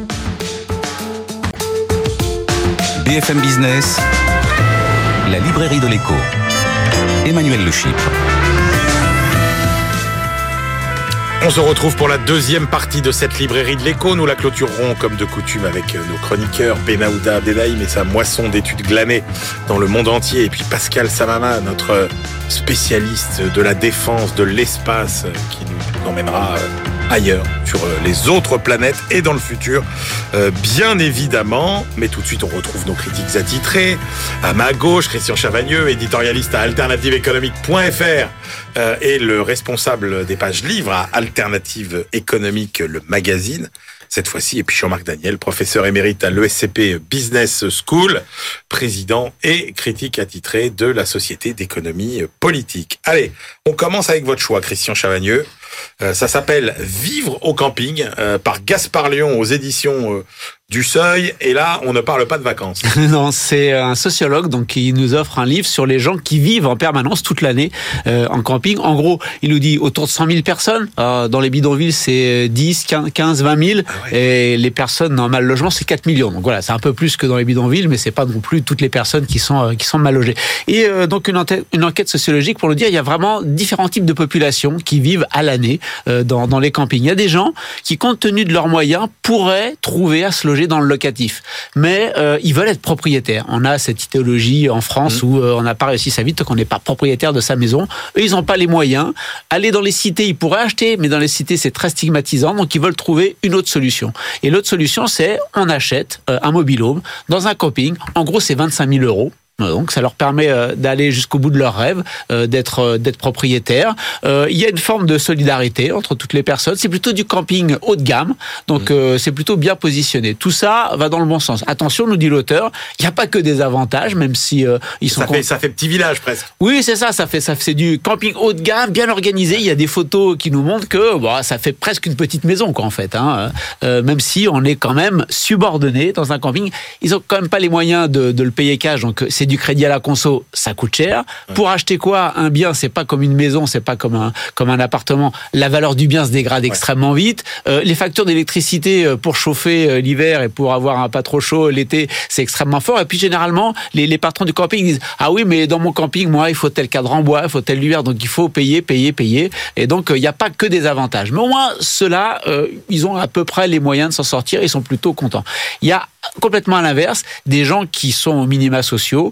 B F M Business, la librairie de l'écho. Emmanuel Le Chypre. On se retrouve pour la deuxième partie de cette librairie de l'écho. Nous la clôturerons comme de coutume avec nos chroniqueurs Benaouda Abdelhaim et sa moisson d'études glanées dans le monde entier. Et puis Pascal Samama, notre spécialiste de la défense, de l'espace, qui nous emmènera ailleurs, sur les autres planètes et dans le futur, euh, bien évidemment. Mais tout de suite, on retrouve nos critiques attitrés. À ma gauche, Christian Chavagneux, éditorialiste à alternative économique point f r euh, et le responsable des pages livres à Alternative économique, le magazine, cette fois-ci. Et puis Jean-Marc Daniel, professeur émérite à l'E S C P Business School, président et critique attitré de la Société d'économie politique. Allez, on commence avec votre choix, Christian Chavagneux. Euh, ça s'appelle Vivre au camping euh, par Gaspard Lyon aux éditions euh, du Seuil. Et là, on ne parle pas de vacances. Non, c'est un sociologue donc qui nous offre un livre sur les gens qui vivent en permanence toute l'année euh, en camping. En gros, il nous dit autour de cent mille personnes. Euh, dans les bidonvilles, c'est dix, quinze, vingt mille. Ah ouais. Et les personnes dans mal logement, c'est quatre millions. Donc voilà, c'est un peu plus que dans les bidonvilles, mais c'est pas non plus toutes les personnes qui sont euh, qui sont mal logées. Et euh, donc une enquête, une enquête sociologique pour nous dire, il y a vraiment différents types de populations qui vivent à l'année euh, dans dans les campings. Il y a des gens qui, compte tenu de leurs moyens, pourraient trouver à se loger dans le locatif, mais euh, ils veulent être propriétaires. On a cette idéologie en France mmh. où euh, on n'a pas réussi sa vie tant qu'on n'est pas propriétaire de sa maison. Eux, ils n'ont pas les moyens. Aller dans les cités, ils pourraient acheter, mais dans les cités, c'est très stigmatisant, donc ils veulent trouver une autre solution. Et l'autre solution, c'est on achète euh, un mobil-home dans un camping. En gros, c'est vingt-cinq mille euros. Donc ça leur permet euh, d'aller jusqu'au bout de leur rêve, euh, d'être euh, d'être propriétaire. Euh, il y a une forme de solidarité entre toutes les personnes. C'est plutôt du camping haut de gamme, donc euh, c'est plutôt bien positionné. Tout ça va dans le bon sens. Attention, nous dit l'auteur, il n'y a pas que des avantages, même si euh, ils sont. Ça fait ça fait petit village presque. Oui, c'est ça. Ça fait ça c'est du camping haut de gamme, bien organisé. Il y a des photos qui nous montrent que bon, ça fait presque une petite maison quoi en fait. Hein. Euh, même si on est quand même subordonné dans un camping, ils ont quand même pas les moyens de, de le payer cash, donc c'est du crédit à la conso, ça coûte cher. Ouais. Pour acheter quoi? Un bien, c'est pas comme une maison, c'est pas comme un, comme un appartement. La valeur du bien se dégrade ouais. extrêmement vite. Euh, les factures d'électricité pour chauffer euh, l'hiver et pour avoir un pas trop chaud l'été, c'est extrêmement fort. Et puis, généralement, les, les patrons du camping disent, ah oui, mais dans mon camping, moi, il faut tel cadre en bois, il faut tel lumière, donc il faut payer, payer, payer. Et donc, il euh, n'y a pas que des avantages. Mais au moins, ceux-là, euh, ils ont à peu près les moyens de s'en sortir, ils sont plutôt contents. Il y a complètement à l'inverse, des gens qui sont aux minima sociaux,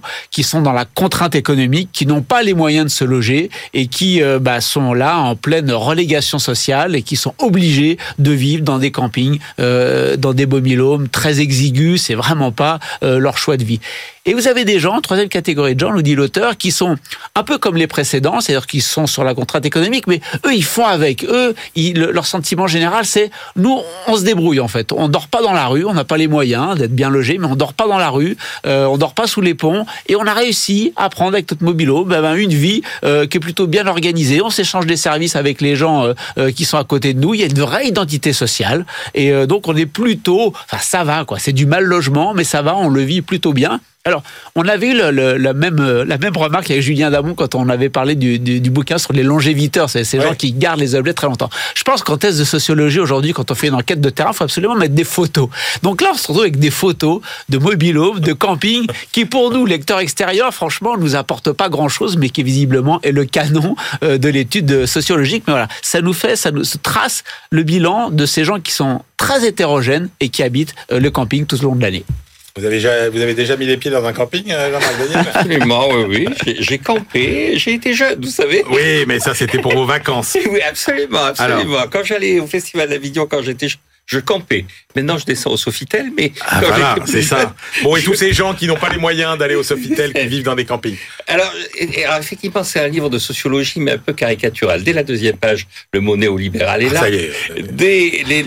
qui sont dans la contrainte économique, qui n'ont pas les moyens de se loger et qui euh, bah, sont là en pleine relégation sociale et qui sont obligés de vivre dans des campings, euh, dans des bomilômes très exigus. C'est vraiment pas euh, leur choix de vie. Et vous avez des gens, troisième catégorie de gens, nous dit l'auteur, qui sont un peu comme les précédents, c'est-à-dire qui sont sur la contrainte économique, mais eux, ils font avec. Eux, ils, leur sentiment général, c'est nous, on se débrouille en fait. On dort pas dans la rue, on n'a pas les moyens d'être bien logé, mais on dort pas dans la rue, euh, on dort pas sous les ponts, et on a réussi à prendre avec notre mobilo ben, une vie euh, qui est plutôt bien organisée. On s'échange des services avec les gens euh, euh, qui sont à côté de nous. Il y a une vraie identité sociale, et euh, donc on est plutôt, enfin ça va quoi. C'est du mal logement, mais ça va, on le vit plutôt bien. Alors, on avait eu le, le, la, même, la même remarque avec Julien Damon quand on avait parlé du, du, du bouquin sur les longéviteurs, c'est ces ouais. gens qui gardent les objets très longtemps. Je pense qu'en thèse de sociologie, aujourd'hui, quand on fait une enquête de terrain, il faut absolument mettre des photos. Donc là, on se retrouve avec des photos de mobil-home, de camping, qui pour nous, lecteurs extérieurs, franchement, ne nous apportent pas grand-chose, mais qui visiblement est le canon de l'étude sociologique. Mais voilà, ça nous fait, ça nous trace le bilan de ces gens qui sont très hétérogènes et qui habitent le camping tout au long de l'année. Vous avez, déjà, vous avez déjà mis les pieds dans un camping, Jean-Marc Daniel ? Absolument, oui, oui. J'ai, j'ai campé, j'ai été jeune, vous savez. Oui, mais ça, c'était pour vos vacances. Oui, absolument, absolument. Alors, quand j'allais au Festival d'Avignon, quand j'étais je campais. Maintenant, je descends au Sofitel, mais... Ah, voilà, c'est ça. Bon, et tous ces gens qui n'ont pas les moyens d'aller au Sofitel, qui vivent dans des campings. Alors, alors, effectivement, c'est un livre de sociologie, mais un peu caricatural. Dès la deuxième page, le mot néolibéral est là. Ah, ça y est. Dès les,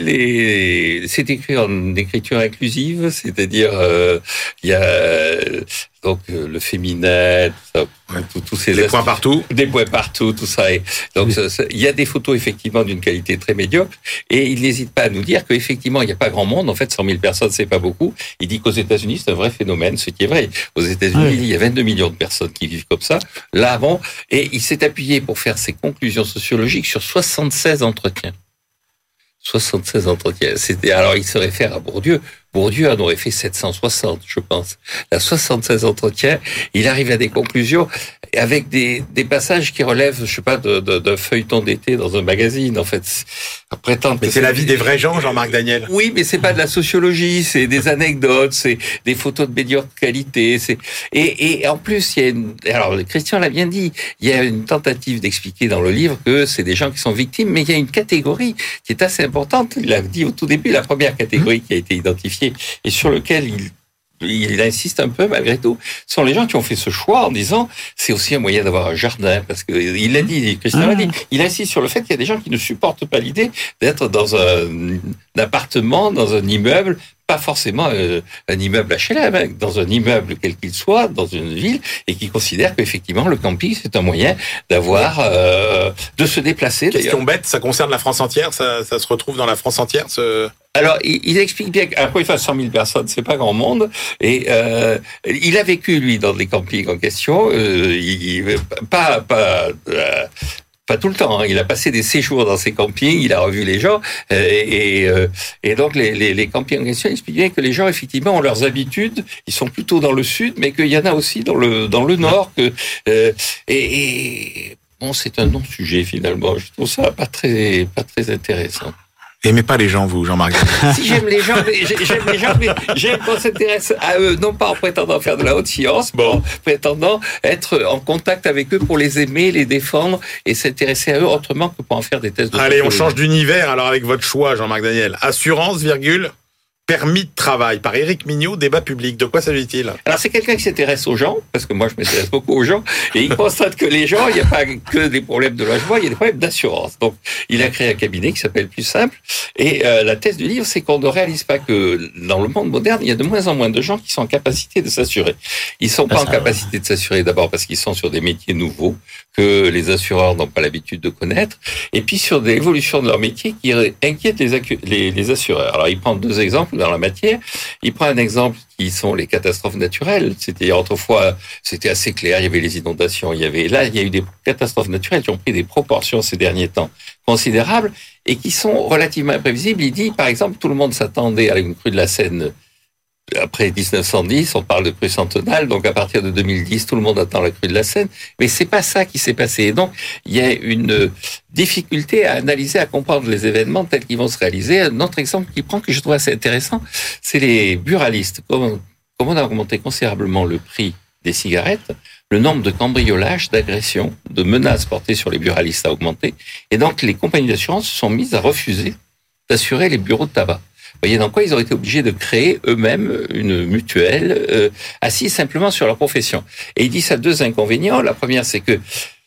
les, c'est écrit en écriture inclusive, c'est-à-dire, euh, il y a... Donc le féminin, tous ces des points partout, des points partout, tout ça. Et donc il y a des photos effectivement d'une qualité très médiocre, et il n'hésite pas à nous dire qu'effectivement il n'y a pas grand monde. En fait, cent mille personnes, c'est pas beaucoup. Il dit qu'aux États-Unis, c'est un vrai phénomène, ce qui est vrai. Aux États-Unis, oui. il y a vingt-deux millions de personnes qui vivent comme ça. Là avant, et il s'est appuyé pour faire ses conclusions sociologiques sur soixante-seize entretiens. soixante-seize entretiens. C'était, alors, il se réfère à Bourdieu. Bourdieu en aurait fait sept cent soixante, je pense. À soixante-seize entretiens, il arrive à des conclusions avec des, des passages qui relèvent, je sais pas, de, de, d'un feuilleton d'été dans un magazine, en fait. Prétendre mais c'est, c'est la vie des vrais gens, Jean-Marc Daniel. Oui, mais c'est pas de la sociologie, c'est des anecdotes, c'est des photos de médiocre qualité, c'est, et, et en plus, il y a une, alors, Christian l'a bien dit, il y a une tentative d'expliquer dans le livre que c'est des gens qui sont victimes, mais il y a une catégorie qui est assez importante. Il l'a dit au tout début, la première catégorie qui a été identifiée et sur lequel il il insiste un peu malgré tout, ce sont les gens qui ont fait ce choix en disant c'est aussi un moyen d'avoir un jardin, parce que il l'a dit, Christian l'a dit, il insiste sur le fait qu'il y a des gens qui ne supportent pas l'idée d'être dans un, un appartement, dans un immeuble, pas forcément euh, un immeuble H L M, hein, dans un immeuble quel qu'il soit, dans une ville, et qui considèrent qu'effectivement le camping c'est un moyen d'avoir, euh, de se déplacer. Question bête, ça concerne la France entière, ça, ça se retrouve dans la France entière, ce... Alors, il, il explique bien qu'à quoi il fait cent mille personnes, c'est pas grand monde. Et euh, il a vécu, lui, dans les campings en question. Euh, il, pas, pas, euh, pas tout le temps. Hein. Il a passé des séjours dans ces campings, il a revu les gens. Euh, et, et, euh, et donc, les, les, les campings en question, il explique bien que les gens, effectivement, ont leurs habitudes. Ils sont plutôt dans le sud, mais qu'il y en a aussi dans le, dans le nord. Que, euh, et, et bon, c'est un non-sujet, finalement. Je trouve ça pas très, pas très intéressant. Aimez pas les gens, vous, Jean-Marc. Si j'aime les gens, mais j'aime les gens, mais j'aime qu'on s'intéresse à eux, non pas en prétendant faire de la haute science, mais en prétendant être en contact avec eux pour les aimer, les défendre et s'intéresser à eux autrement que pour en faire des tests de Allez, on change d'univers alors avec votre choix, Jean-Marc Daniel. Assurance, virgule, permis de travail par Éric Mignot, débat public. De quoi s'agit-il ? Alors, c'est quelqu'un qui s'intéresse aux gens, parce que moi, je m'intéresse beaucoup aux gens, et il constate que les gens, il n'y a pas que des problèmes de logement, il y a des problèmes d'assurance. Donc, il a créé un cabinet qui s'appelle Plus Simple, et euh, la thèse du livre, c'est qu'on ne réalise pas que dans le monde moderne, il y a de moins en moins de gens qui sont en capacité de s'assurer. Ils ne sont pas ah, en capacité va. de s'assurer d'abord parce qu'ils sont sur des métiers nouveaux que les assureurs n'ont pas l'habitude de connaître, et puis sur des évolutions de leur métier qui inquiètent les, accu- les, les assureurs. Alors, il prend deux exemples dans la matière. Il prend un exemple qui sont les catastrophes naturelles. C'était autrefois, c'était assez clair. Il y avait les inondations. Il y avait là, il y a eu des catastrophes naturelles qui ont pris des proportions ces derniers temps considérables et qui sont relativement imprévisibles. Il dit, par exemple, tout le monde s'attendait à une crue de la Seine. Après dix-neuf cent dix, on parle de crue centenale, donc à partir de deux mille dix, tout le monde attend la crue de la Seine, mais c'est pas ça qui s'est passé. Et donc, il y a une difficulté à analyser, à comprendre les événements tels qu'ils vont se réaliser. Un autre exemple qu'il prend, que je trouve assez intéressant, c'est les buralistes. Comme, comme on a augmenté considérablement le prix des cigarettes, le nombre de cambriolages, d'agressions, de menaces portées sur les buralistes a augmenté. Et donc, les compagnies d'assurance se sont mises à refuser d'assurer les bureaux de tabac. Vous voyez dans quoi ils ont été obligés de créer eux-mêmes une mutuelle euh, assise simplement sur leur profession. Et ils disent ça deux inconvénients. La première, c'est que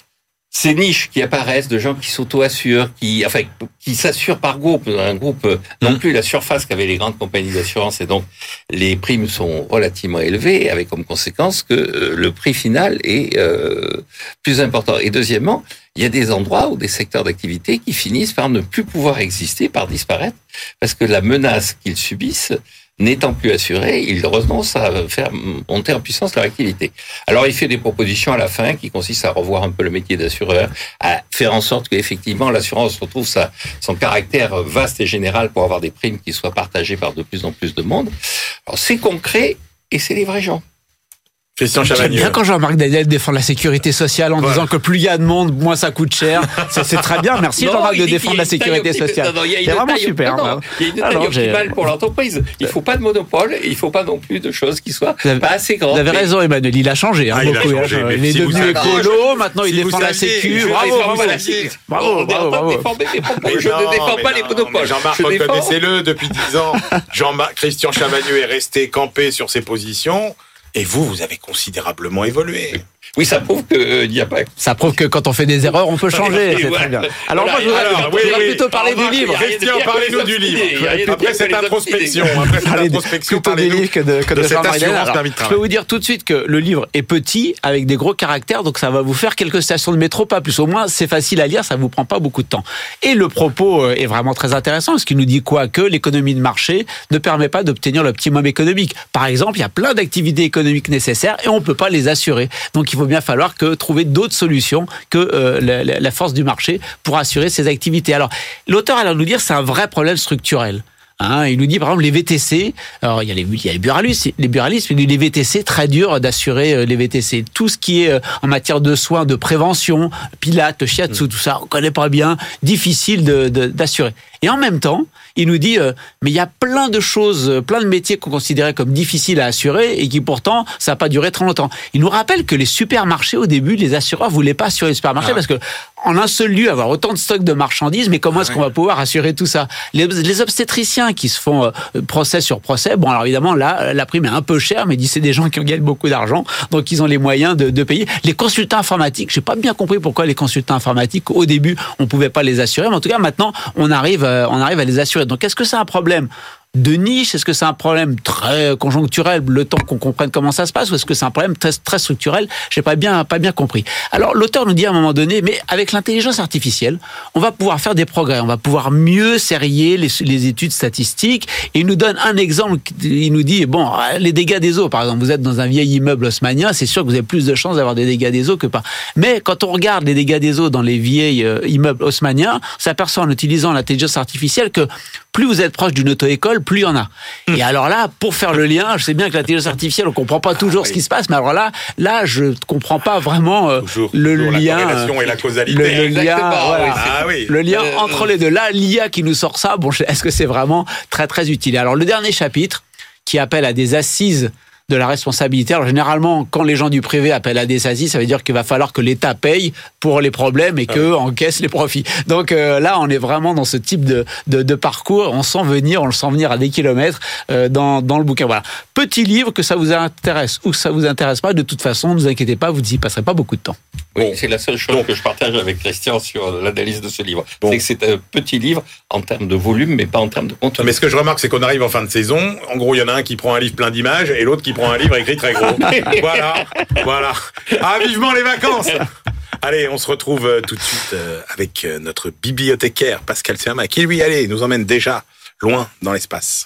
ces niches qui apparaissent de gens qui s'auto-assurent, qui, enfin, qui s'assurent par groupe, dans un groupe non plus la surface qu'avaient les grandes compagnies d'assurance, et donc les primes sont relativement élevées, avec comme conséquence que euh, le prix final est euh, plus important. Et deuxièmement, il y a des endroits ou des secteurs d'activité qui finissent par ne plus pouvoir exister, par disparaître, parce que la menace qu'ils subissent n'étant plus assurés, ils renoncent à faire monter en puissance leur activité. Alors, il fait des propositions à la fin qui consistent à revoir un peu le métier d'assureur, à faire en sorte qu'effectivement l'assurance retrouve sa, son caractère vaste et général pour avoir des primes qui soient partagées par de plus en plus de monde. Alors, c'est concret et c'est les vrais gens. Christian J'aime Chavagneux. bien quand Jean-Marc Daniel défend la sécurité sociale en Ouais. disant que plus il y a de monde, moins ça coûte cher. C'est, c'est très bien. Merci Non, Jean-Marc il de dit défendre qu'il y a la une taille sécurité optimale. sociale. Non, non, il y a une C'est vraiment taille- super. non, non, hein. il y a une taille Alors, j'ai- optimale pour l'entreprise. Il faut pas de monopole et il faut pas non plus de choses qui soient Vous avez- pas assez grandes. Vous avez Mais- raison, Emmanuel. Il a changé. Hein, Ah, il a beaucoup, changé, hein. mais Il est si vous devenu saviez- écolo. Maintenant, il si défend vous la saviez, sécu. je Bravo, défends bravo, pas la bravo, sécu. bravo, On est en train de bravo. défendre mes propos. Mais Je non, ne défends mais pas les non, monopoles. mais Jean-Marc, Je défends- reconnaissez-le, depuis dix ans, Jean-Marc, Christian Chavagneux est resté campé sur ses positions, et vous, vous avez considérablement évolué. Oui, ça prouve qu'il n'y a pas. Ça prouve que quand on fait des erreurs, on peut changer. C'est très bien. Alors, moi, je voudrais, Alors, je oui, voudrais oui. plutôt parler du Alors, livre. il y a rien de Christian, pire que parlez-nous les du livre. obstinés. Il y a rien de Après pire cette que les introspection, obstinés. après cette Parler des- introspection, plutôt des parlez-nous livres que de, que de de cette Jean-Marc Daniel. assurance Alors, permis de je peux travail. vous dire tout de suite que le livre est petit, avec des gros caractères, donc ça va vous faire quelques stations de métro, pas plus. Au moins, c'est facile à lire, ça vous prend pas beaucoup de temps. Et le propos euh, est vraiment très intéressant, parce qu'il nous dit quoi? Que l'économie de marché ne permet pas d'obtenir l'optimum économique. Par exemple, il y a plein d'activités économiques nécessaires et on peut pas les assurer. Donc, il faut bien falloir que trouver d'autres solutions que euh, la, la, la force du marché pour assurer ces activités. Alors, l'auteur a l'air de nous dire que c'est un vrai problème structurel. Hein, il nous dit par exemple les V T C, alors il y a les, il y a les buralistes, les buralistes, mais les V T C, très dur d'assurer euh, les V T C. Tout ce qui est euh, en matière de soins, de prévention, pilates, shiatsu, tout ça, on connaît pas bien, difficile de, de, d'assurer. Et en même temps, il nous dit, euh, mais il y a plein de choses, plein de métiers qu'on considérait comme difficiles à assurer et qui pourtant, ça n'a pas duré très longtemps. Il nous rappelle que les supermarchés, au début, les assureurs voulaient pas assurer les supermarchés Ah. parce que en un seul lieu, avoir autant de stocks de marchandises, mais comment est-ce qu'on va pouvoir assurer tout ça? Les, les obstétriciens qui se font euh, procès sur procès, bon, alors évidemment, là, la prime est un peu chère, mais c'est des gens qui ont gagné beaucoup d'argent, donc ils ont les moyens de, de payer. Les consultants informatiques, j'ai pas bien compris pourquoi les consultants informatiques, au début, on pouvait pas les assurer, mais en tout cas, maintenant, on arrive, euh, on arrive à les assurer. Donc, est-ce que c'est un problème de niche? Est-ce que c'est un problème très conjoncturel, le temps qu'on comprenne comment ça se passe, ou est-ce que c'est un problème très, très structurel? J'ai pas bien, pas bien compris. Alors, l'auteur nous dit à un moment donné, mais avec l'intelligence artificielle, on va pouvoir faire des progrès, on va pouvoir mieux serrer les, les études statistiques, et il nous donne un exemple, il nous dit, bon, les dégâts des eaux, par exemple, vous êtes dans un vieil immeuble haussmannien, c'est sûr que vous avez plus de chances d'avoir des dégâts des eaux que pas. Mais quand on regarde les dégâts des eaux dans les vieilles euh, immeubles haussmanniens, on s'aperçoit en utilisant l'intelligence artificielle que plus vous êtes proche d'une auto-école, plus il y en a. Mmh. Et alors là, pour faire le lien, je sais bien que l'intelligence artificielle, on comprend pas toujours ah, oui. ce qui se passe, mais alors là, là, je comprends pas vraiment euh, toujours, le toujours lien, la corrélation et la causalité. Le, le lien, voilà, oui, ah, oui. le lien euh, entre les deux. Là, l'I A qui nous sort ça, bon, est-ce que c'est vraiment très très utile? Alors le dernier chapitre, qui appelle à des assises de la responsabilité. Alors généralement, quand les gens du privé appellent à des assises, ça veut dire qu'il va falloir que l'État paye pour les problèmes et qu'eux encaissent les profits. Donc euh, là, on est vraiment dans ce type de, de, de parcours. On sent venir, on le sent venir à des kilomètres euh, dans, dans le bouquin. Voilà. Petit livre, que ça vous intéresse ou que ça vous intéresse pas, de toute façon, ne vous inquiétez pas, vous n'y passerez pas beaucoup de temps. Oui, bon. C'est la seule chose bon. que je partage avec Christian sur l'analyse de ce livre. Bon. C'est que c'est un petit livre en termes de volume, mais pas en termes de contenu. Mais ce que je remarque, c'est qu'on arrive en fin de saison. En gros, il y en a un qui prend un livre plein d'images et l'autre qui prend un livre écrit très gros. Voilà, voilà. Ah, vivement les vacances! Allez, on se retrouve tout de suite avec notre bibliothécaire Pascal Serma, qui lui, allez, nous emmène déjà loin dans l'espace.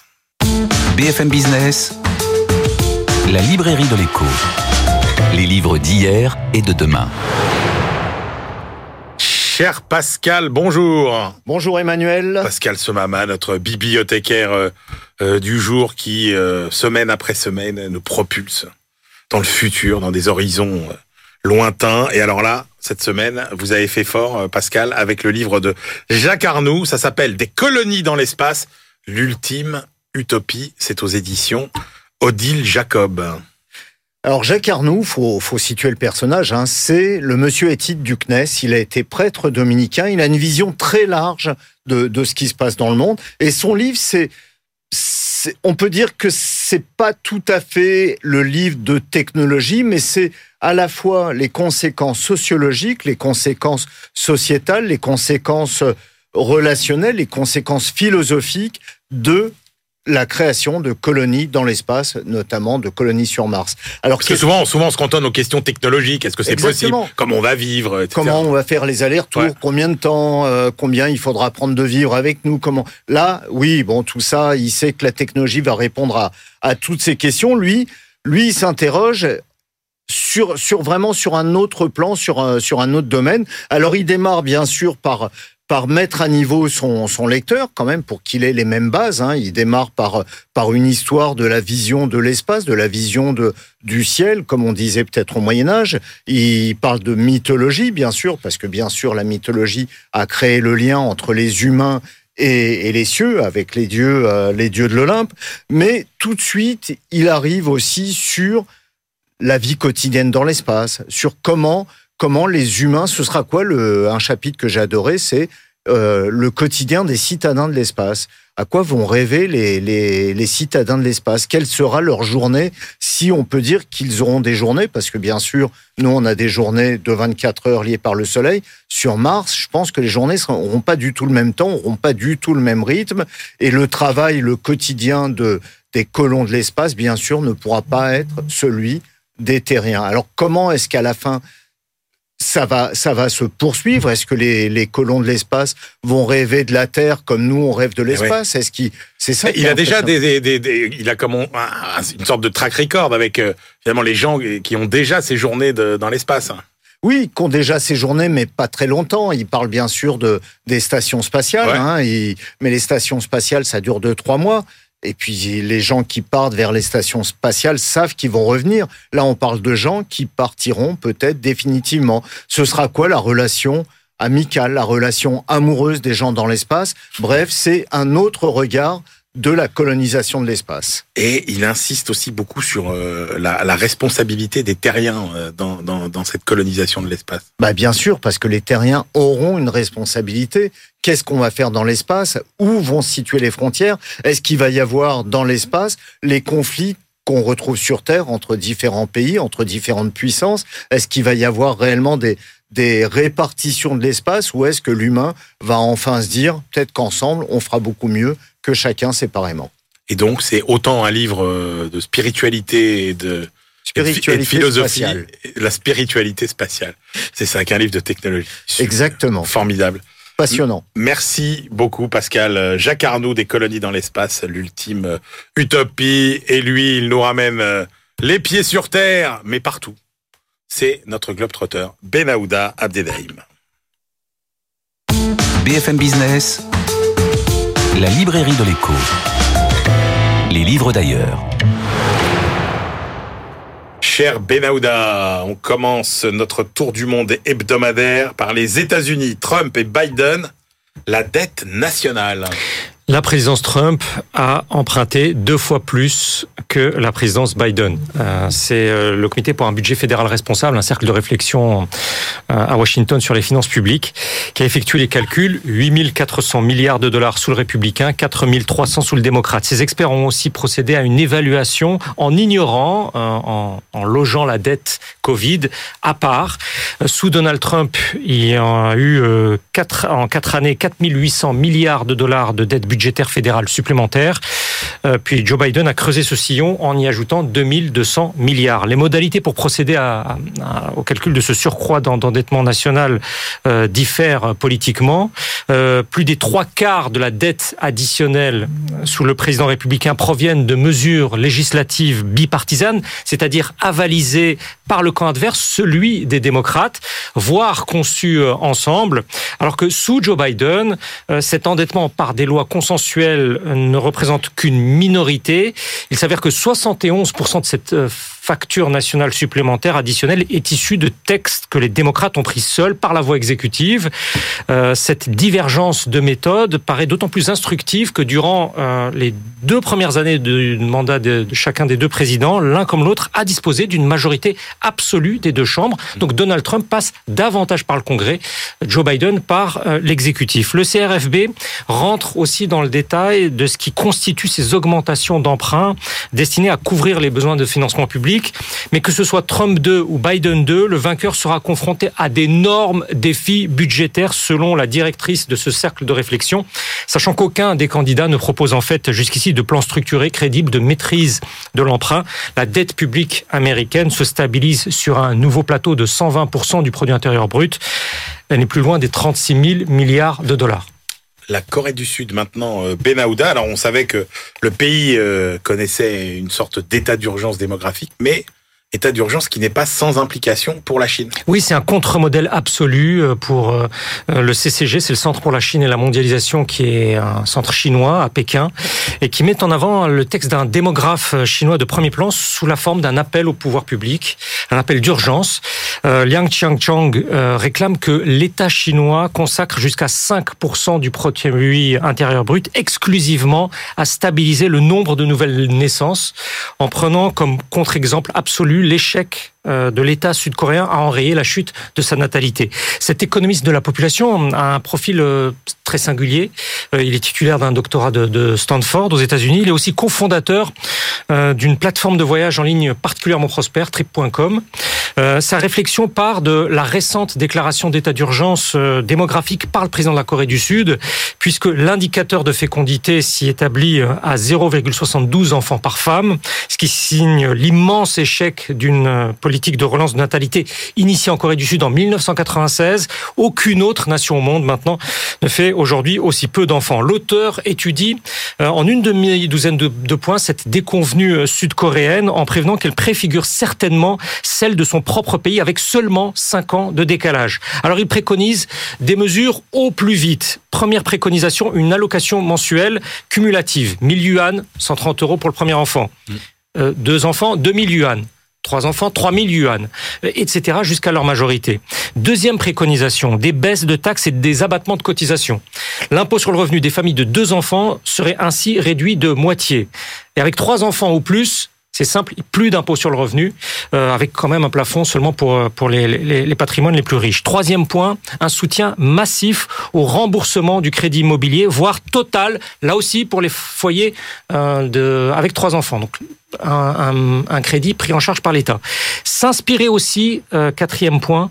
B F M Business, la librairie de l'écho. Les livres d'hier et de demain. Cher Pascal, bonjour. Bonjour Emmanuel. Pascal Semama, notre bibliothécaire euh, euh, du jour qui, euh, semaine après semaine, nous propulse dans le futur, dans des horizons euh, lointains. Et alors là, cette semaine, vous avez fait fort, euh, Pascal, avec le livre de Jacques Arnoux. Ça s'appelle « Des colonies dans l'espace, l'ultime utopie ». C'est aux éditions Odile Jacob. Alors Jacques Arnoux, faut, faut situer le personnage, hein, c'est le monsieur éthique du C N E S, il a été prêtre dominicain, il a une vision très large de, de ce qui se passe dans le monde, et son livre, c'est, c'est, on peut dire que c'est pas tout à fait le livre de technologie, mais c'est à la fois les conséquences sociologiques, les conséquences sociétales, les conséquences relationnelles, les conséquences philosophiques de la création de colonies dans l'espace, notamment de colonies sur Mars. Alors Parce que souvent, souvent on se cantonne aux questions technologiques. Est-ce que c'est Exactement. possible? Comment on va vivre, et cetera. Comment on va faire les allers-retours? Ouais. Combien de temps? euh, Combien il faudra prendre de vivre avec nous? Comment? Là, oui, bon, tout ça, il sait que la technologie va répondre à, à toutes ces questions. Lui, lui, il s'interroge sur, sur vraiment sur un autre plan, sur un, sur un autre domaine. Alors, il démarre bien sûr par par mettre à niveau son, son lecteur, quand même, pour qu'il ait les mêmes bases. Hein. Il démarre par, par une histoire de la vision de l'espace, de la vision de, du ciel, comme on disait peut-être au Moyen-Âge. Il parle de mythologie, bien sûr, parce que, bien sûr, la mythologie a créé le lien entre les humains et, et les cieux, avec les dieux, euh, les dieux de l'Olympe. Mais tout de suite, il arrive aussi sur la vie quotidienne dans l'espace, sur comment... Comment les humains, ce sera quoi le, un chapitre que j'ai adoré, c'est euh, le quotidien des citadins de l'espace. À quoi vont rêver les, les, les citadins de l'espace? Quelle sera leur journée, si on peut dire qu'ils auront des journées? Parce que bien sûr, nous, on a des journées de vingt-quatre heures liées par le soleil. Sur Mars, je pense que les journées n'auront pas du tout le même temps, n'auront pas du tout le même rythme. Et le travail, le quotidien de, des colons de l'espace, bien sûr, ne pourra pas être celui des terriens. Alors comment est-ce qu'à la fin... Ça va, ça va se poursuivre. Est-ce que les, les colons de l'espace vont rêver de la Terre comme nous on rêve de l'espace? Ouais. Est-ce qu'il, c'est ça? Il a déjà des, des, des, des, il a comme on, une sorte de track record avec euh, finalement les gens qui ont déjà séjourné de, dans l'espace. Oui, qui ont déjà séjourné, mais pas très longtemps. Il parle bien sûr de des stations spatiales, ouais. hein, il, mais les stations spatiales, ça dure deux, trois mois. Et puis, les gens qui partent vers les stations spatiales savent qu'ils vont revenir. Là, on parle de gens qui partiront peut-être définitivement. Ce sera quoi la relation amicale, la relation amoureuse des gens dans l'espace? Bref, c'est un autre regard de la colonisation de l'espace. Et il insiste aussi beaucoup sur euh, la, la responsabilité des terriens euh, dans, dans, dans cette colonisation de l'espace. Bah bien sûr, parce que les terriens auront une responsabilité. Qu'est-ce qu'on va faire dans l'espace? Où vont se situer les frontières? Est-ce qu'il va y avoir dans l'espace les conflits qu'on retrouve sur Terre entre différents pays, entre différentes puissances? Est-ce qu'il va y avoir réellement des, des répartitions de l'espace, ou est-ce que l'humain va enfin se dire, peut-être qu'ensemble, on fera beaucoup mieux que chacun séparément? Et donc, c'est autant un livre de spiritualité et de, spiritualité et de philosophie, spatiale. La spiritualité spatiale. C'est ça, qu'un livre de technologie. Exactement. Formidable. Passionnant. Merci beaucoup, Pascal. Jacques Arnoux, des colonies dans l'espace, l'ultime utopie. Et lui, il nous ramène les pieds sur terre, mais partout. C'est notre globe-trotter, Benaouda Abdelrahim. B F M Business, la librairie de l'écho. Les livres d'ailleurs. Cher Benaouda, on commence notre tour du monde hebdomadaire par les États-Unis, Trump et Biden, la dette nationale. La présidence Trump a emprunté deux fois plus que la présidence Biden. Euh, c'est euh, le Comité pour un budget fédéral responsable, un cercle de réflexion euh, à Washington sur les finances publiques, qui a effectué les calculs. huit mille quatre cents milliards de dollars sous le républicain, quatre mille trois cents sous le démocrate. Ces experts ont aussi procédé à une évaluation en ignorant, euh, en, en logeant la dette Covid à part. Euh, sous Donald Trump, il y a eu euh, quatre, en quatre années quatre mille huit cents milliards de dollars de dette budgétaire budgétaire fédéral supplémentaire. Euh, puis Joe Biden a creusé ce sillon en y ajoutant deux mille deux cents milliards. Les modalités pour procéder à, à, à, au calcul de ce surcroît d'endettement national euh, diffèrent politiquement. Euh, plus des trois quarts de la dette additionnelle sous le président républicain proviennent de mesures législatives bipartisanes, c'est-à-dire avalisées par le camp adverse, celui des démocrates, voire conçues ensemble. Alors que sous Joe Biden, euh, cet endettement par des lois consensuelles ne représente qu'une minorité. Il s'avère que soixante et onze pour cent de cette facture nationale supplémentaire additionnelle est issue de textes que les démocrates ont pris seuls par la voie exécutive. Euh, cette divergence de méthode paraît d'autant plus instructive que durant euh, les deux premières années du mandat de, de chacun des deux présidents, l'un comme l'autre a disposé d'une majorité absolue des deux chambres. Donc Donald Trump passe davantage par le Congrès, Joe Biden par euh, l'exécutif. Le C R F B rentre aussi dans le détail de ce qui constitue ces augmentations d'emprunt destinées à couvrir les besoins de financement public. Mais que ce soit Trump deux ou Biden deux, le vainqueur sera confronté à d'énormes défis budgétaires selon la directrice de ce cercle de réflexion, sachant qu'aucun des candidats ne propose en fait jusqu'ici de plan structuré, crédible de maîtrise de l'emprunt. La dette publique américaine se stabilise sur un nouveau plateau de cent vingt pour cent du produit intérieur brut. Elle n'est plus loin des trente-six mille milliards de dollars. La Corée du Sud maintenant, euh, Benahouda. Alors on savait que le pays euh, connaissait une sorte d'état d'urgence démographique, mais état d'urgence qui n'est pas sans implication pour la Chine. Oui, c'est un contre-modèle absolu pour le C C G, c'est le Centre pour la Chine et la mondialisation, qui est un centre chinois à Pékin et qui met en avant le texte d'un démographe chinois de premier plan sous la forme d'un appel au pouvoir public, un appel d'urgence. Euh, Liang Qiangchang euh, réclame que l'État chinois consacre jusqu'à cinq pour cent du produit intérieur brut exclusivement à stabiliser le nombre de nouvelles naissances, en prenant comme contre-exemple absolu l'échec de l'État sud-coréen à enrayer la chute de sa natalité. Cet économiste de la population a un profil très singulier. Il est titulaire d'un doctorat de, de Stanford aux États-Unis. Il est aussi cofondateur d'une plateforme de voyage en ligne particulièrement prospère, trip point com. Sa réflexion part de la récente déclaration d'état d'urgence démographique par le président de la Corée du Sud, puisque l'indicateur de fécondité s'y établit à zéro virgule soixante-douze enfants par femme, ce qui signe l'immense échec d'une politique de relance de natalité initiée en Corée du Sud en mille neuf cent quatre-vingt-seize. Aucune autre nation au monde maintenant ne fait aujourd'hui aussi peu d'enfants. L'auteur étudie en une demi-douzaine de, de points cette déconvenue sud-coréenne en prévenant qu'elle préfigure certainement celle de son propre pays avec seulement cinq ans de décalage. Alors il préconise des mesures au plus vite. Première préconisation, une allocation mensuelle cumulative. mille yuan, cent trente euros pour le premier enfant. Euh, deux enfants, deux mille yuan. Trois enfants, trois mille yuan, et cetera jusqu'à leur majorité. Deuxième préconisation, des baisses de taxes et des abattements de cotisations. L'impôt sur le revenu des familles de deux enfants serait ainsi réduit de moitié. Et avec trois enfants ou plus, c'est simple, plus d'impôt sur le revenu, euh, avec quand même un plafond seulement pour, pour les, les, les patrimoines les plus riches. Troisième point, un soutien massif au remboursement du crédit immobilier, voire total, là aussi pour les foyers euh, de, avec trois enfants. Donc, un, un, un crédit pris en charge par l'État. S'inspirer aussi, euh, quatrième point,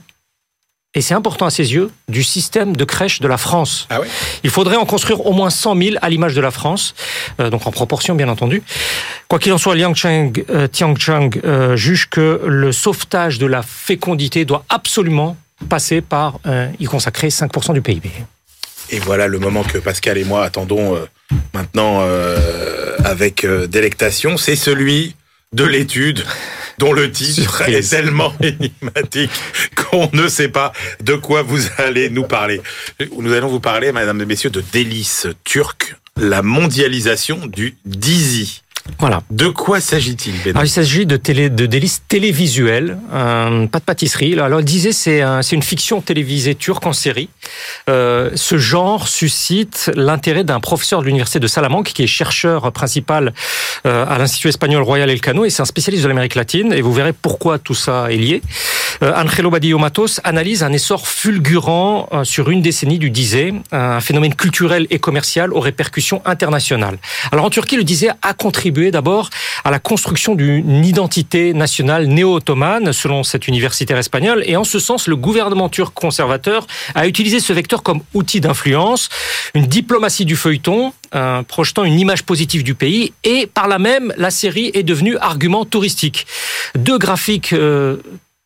et c'est important à ses yeux, du système de crèche de la France. Ah ouais. Il faudrait en construire au moins cent mille à l'image de la France, euh, donc en proportion bien entendu. Quoi qu'il en soit, Liang Qiangchang euh, juge que le sauvetage de la fécondité doit absolument passer par euh, y consacrer cinq pour cent du P I B. Et voilà le moment que Pascal et moi attendons euh, maintenant euh, avec euh, délectation, c'est celui de l'étude dont le titre Surprise. Est tellement énigmatique qu'on ne sait pas de quoi vous allez nous parler. Nous allons vous parler, mesdames et messieurs, de délices turques, la mondialisation du dizi. Voilà. De quoi s'agit-il, Benoît ? Alors, il s'agit de, télé, de délices télévisuelles, euh, pas de pâtisserie. Alors, il disait c'est un, c'est une fiction télévisée turque en série. Euh, ce genre suscite l'intérêt d'un professeur de l'université de Salamanque, qui est chercheur principal euh, à l'Institut espagnol Royal Elcano, et c'est un spécialiste de l'Amérique latine. Et vous verrez pourquoi tout ça est lié. Euh, Angelo Badillo Matos analyse un essor fulgurant euh, sur une décennie du disé, un phénomène culturel et commercial aux répercussions internationales. Alors, en Turquie, le disé a contribué d'abord à la construction d'une identité nationale néo-ottomane, selon cet universitaire espagnol, et en ce sens, le gouvernement turc conservateur a utilisé ce vecteur comme outil d'influence, une diplomatie du feuilleton, euh, projetant une image positive du pays, et par là même, la série est devenue argument touristique. Deux graphiques euh,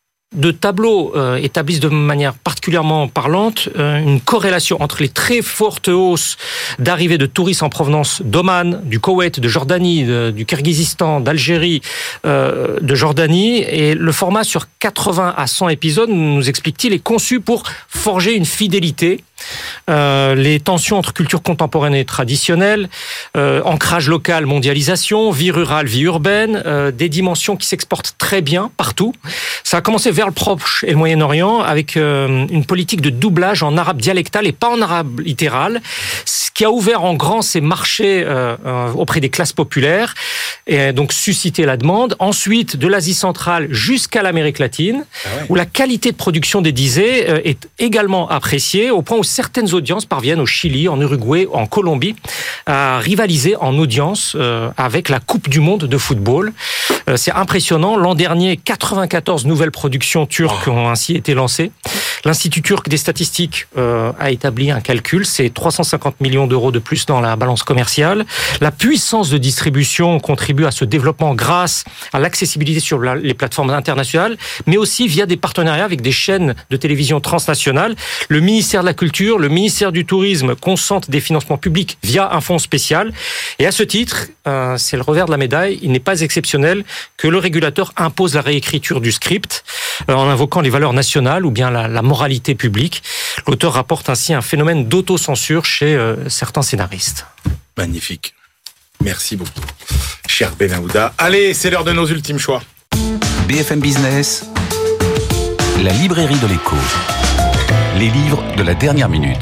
de tableaux euh, établissent de manière particulièrement parlante euh, une corrélation entre les très fortes hausses d'arrivée de touristes en provenance d'Oman, du Koweït, de Jordanie, de, du Kirghizistan, d'Algérie, euh, de Jordanie, et le format sur quatre-vingts à cent épisodes, nous explique-t-il, est conçu pour forger une fidélité euh, les tensions entre culture contemporaine et traditionnelle, euh, ancrage local, mondialisation, vie rurale, vie urbaine, euh, des dimensions qui s'exportent très bien partout. Ça a commencé vers le Proche et le Moyen-Orient avec euh, une politique de doublage en arabe dialectal et pas en arabe littéral, ce qui a ouvert en grand ces marchés euh, euh, auprès des classes populaires et a donc suscité la demande. Ensuite, de l'Asie centrale jusqu'à l'Amérique latine, ah ouais. où la qualité de production des disés euh, est également appréciée au point où certaines audiences parviennent au Chili, en Uruguay, en Colombie à rivaliser en audience euh, avec la Coupe du Monde de football. Euh, c'est impressionnant. L'an dernier, quatre-vingt-quatorze nouvelles productions turques oh. ont ainsi été lancées. L'Institut turc des statistiques euh, a établi un calcul, c'est trois cent cinquante millions d'euros de plus dans la balance commerciale. La puissance de distribution contribue à ce développement grâce à l'accessibilité sur la, les plateformes internationales, mais aussi via des partenariats avec des chaînes de télévision transnationales. Le ministère de la Culture, le ministère du Tourisme consentent des financements publics via un fonds spécial. Et à ce titre, euh, c'est le revers de la médaille, il n'est pas exceptionnel que le régulateur impose la réécriture du script euh, en invoquant les valeurs nationales ou bien la, la moralité publique. L'auteur rapporte ainsi un phénomène d'autocensure chez euh, certains scénaristes. Magnifique. Merci beaucoup, cher Benahouda. Allez, c'est l'heure de nos ultimes choix. B F M Business, la librairie de l'écho. Les livres de la dernière minute.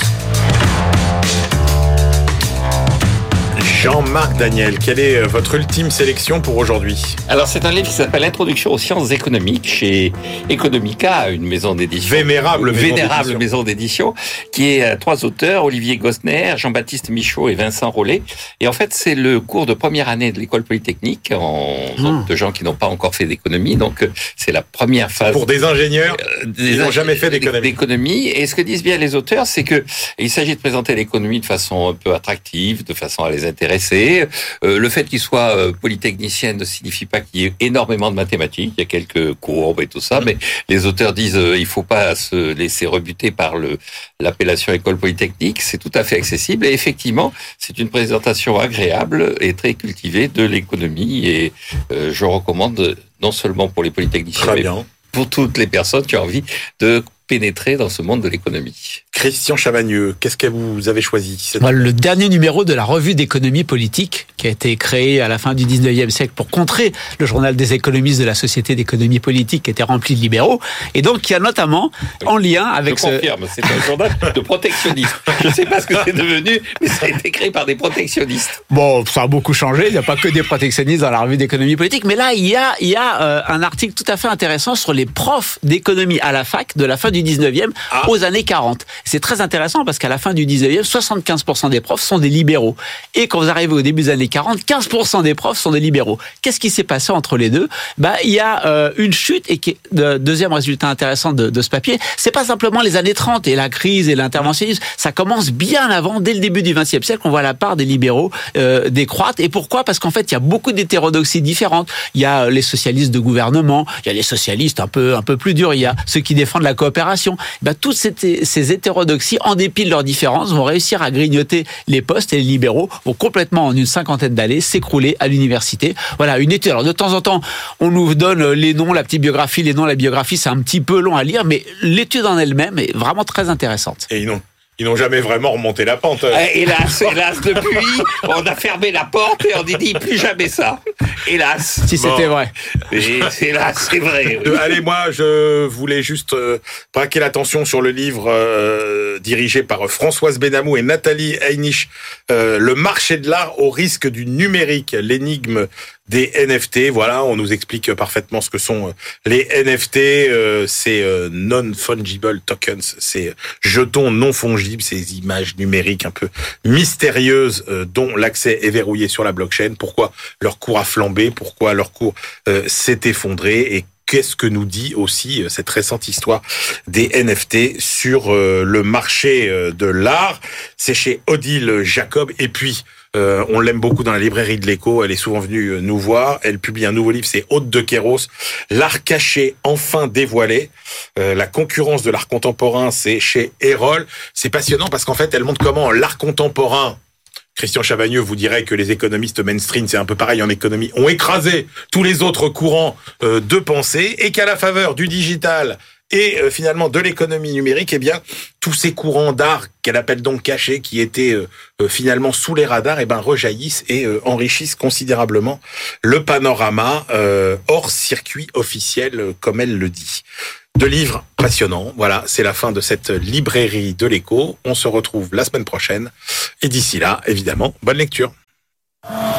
Jean-Marc Daniel, quelle est votre ultime sélection pour aujourd'hui ? Alors, c'est un livre qui s'appelle Introduction aux sciences économiques chez Economica, une maison d'édition. Vénérable, Vénérable maison, maison d'édition, qui est à trois auteurs, Olivier Gosner, Jean-Baptiste Michaud et Vincent Rollet. Et en fait, c'est le cours de première année de l'école polytechnique en, mmh. de gens qui n'ont pas encore fait d'économie. Donc, c'est la première phase. Pour des ingénieurs euh, des qui n'ont jamais fait d'économie. d'économie. Et ce que disent bien les auteurs, c'est que il s'agit de présenter l'économie de façon un peu attractive, de façon à les intéresser. Euh, le fait qu'il soit euh, polytechnicien ne signifie pas qu'il y ait énormément de mathématiques. Il y a quelques courbes et tout ça, mais les auteurs disent euh, il faut pas se laisser rebuter par le l'appellation école polytechnique. C'est tout à fait accessible et effectivement, c'est une présentation agréable et très cultivée de l'économie. Et euh, je recommande non seulement pour les polytechniciens, très mais bien. pour toutes les personnes qui ont envie de pénétrer dans ce monde de l'économie. Christian Chavagneux, qu'est-ce que vous avez choisi cette... Le dernier numéro de la revue d'économie politique, qui a été créé à la fin du dix-neuvième siècle pour contrer le journal des économistes de la Société d'économie politique, qui était rempli de libéraux, et donc qui a notamment en lien avec... Je confirme, ce... c'est un journal de protectionnistes. Je ne sais pas ce que c'est devenu, mais ça a été créé par des protectionnistes. Bon, ça a beaucoup changé, il n'y a pas que des protectionnistes dans la revue d'économie politique, mais là, il y a, il y a euh, un article tout à fait intéressant sur les profs d'économie à la fac de la fin du dix-neuvième ah. aux années quarante. C'est très intéressant parce qu'à la fin du dix-neuvième, soixante-quinze pour cent des profs sont des libéraux. Et quand vous arrivez au début des années quarante, quinze pour cent des profs sont des libéraux. Qu'est-ce qui s'est passé entre les deux ? Bah, il y a euh, une chute et qui, le deuxième résultat intéressant de, de ce papier, c'est pas simplement les années trente et la crise et l'interventionnisme. Ça commence bien avant, dès le début du vingtième siècle, on voit la part des libéraux euh, décroître. Et pourquoi ? Parce qu'en fait, il y a beaucoup d'hétérodoxies différentes. Il y a les socialistes de gouvernement, il y a les socialistes un peu un peu plus durs, il y a ceux qui défendent la coopération. Bah, toutes ces, ces hétérodoxies, en dépit de leurs différences, vont réussir à grignoter les postes et les libéraux vont complètement, en une cinquantaine d'années, s'écrouler à l'université. Voilà, une étude. Alors, de temps en temps, on nous donne les noms, la petite biographie, les noms, la biographie, c'est un petit peu long à lire, mais l'étude en elle-même est vraiment très intéressante. Et non. Ils n'ont jamais vraiment remonté la pente. Euh, hélas, hélas, depuis, on a fermé la porte et on a dit plus jamais ça. Hélas. Si bon. C'était vrai. Et hélas, c'est vrai. Oui. Euh, allez, moi, je voulais juste euh, braquer l'attention sur le livre euh, dirigé par Françoise Benamou et Nathalie Heinisch, euh, Le marché de l'art au risque du numérique, l'énigme des N F T. Voilà, on nous explique parfaitement ce que sont les N F T. Euh, c'est euh, non-fungible tokens, c'est jetons non fongibles, ces images numériques un peu mystérieuses euh, dont l'accès est verrouillé sur la blockchain. Pourquoi leur cours a flambé ? Pourquoi leur cours euh, s'est effondré ? Et qu'est-ce que nous dit aussi cette récente histoire des N F T sur euh, le marché euh, de l'art ? C'est chez Odile Jacob. Et puis, Euh, on l'aime beaucoup dans la librairie de l'Écho. Elle est souvent venue nous voir. Elle publie un nouveau livre, c'est Aude de Kéros, L'art caché enfin dévoilé. Euh, la concurrence de l'art contemporain, c'est chez Erol. C'est passionnant parce qu'en fait, elle montre comment l'art contemporain Christian Chavagneux vous dirait que les économistes mainstream, c'est un peu pareil en économie, ont écrasé tous les autres courants euh, de pensée et qu'à la faveur du digital et euh, finalement de l'économie numérique, eh bien tous ces courants d'art qu'elle appelle donc cachés, qui étaient euh, euh, finalement sous les radars, eh ben rejaillissent et euh, enrichissent considérablement le panorama euh, hors circuit officiel, euh, comme elle le dit. Deux livres passionnants. Voilà, c'est la fin de cette librairie de l'écho. On se retrouve la semaine prochaine. Et d'ici là, évidemment, bonne lecture.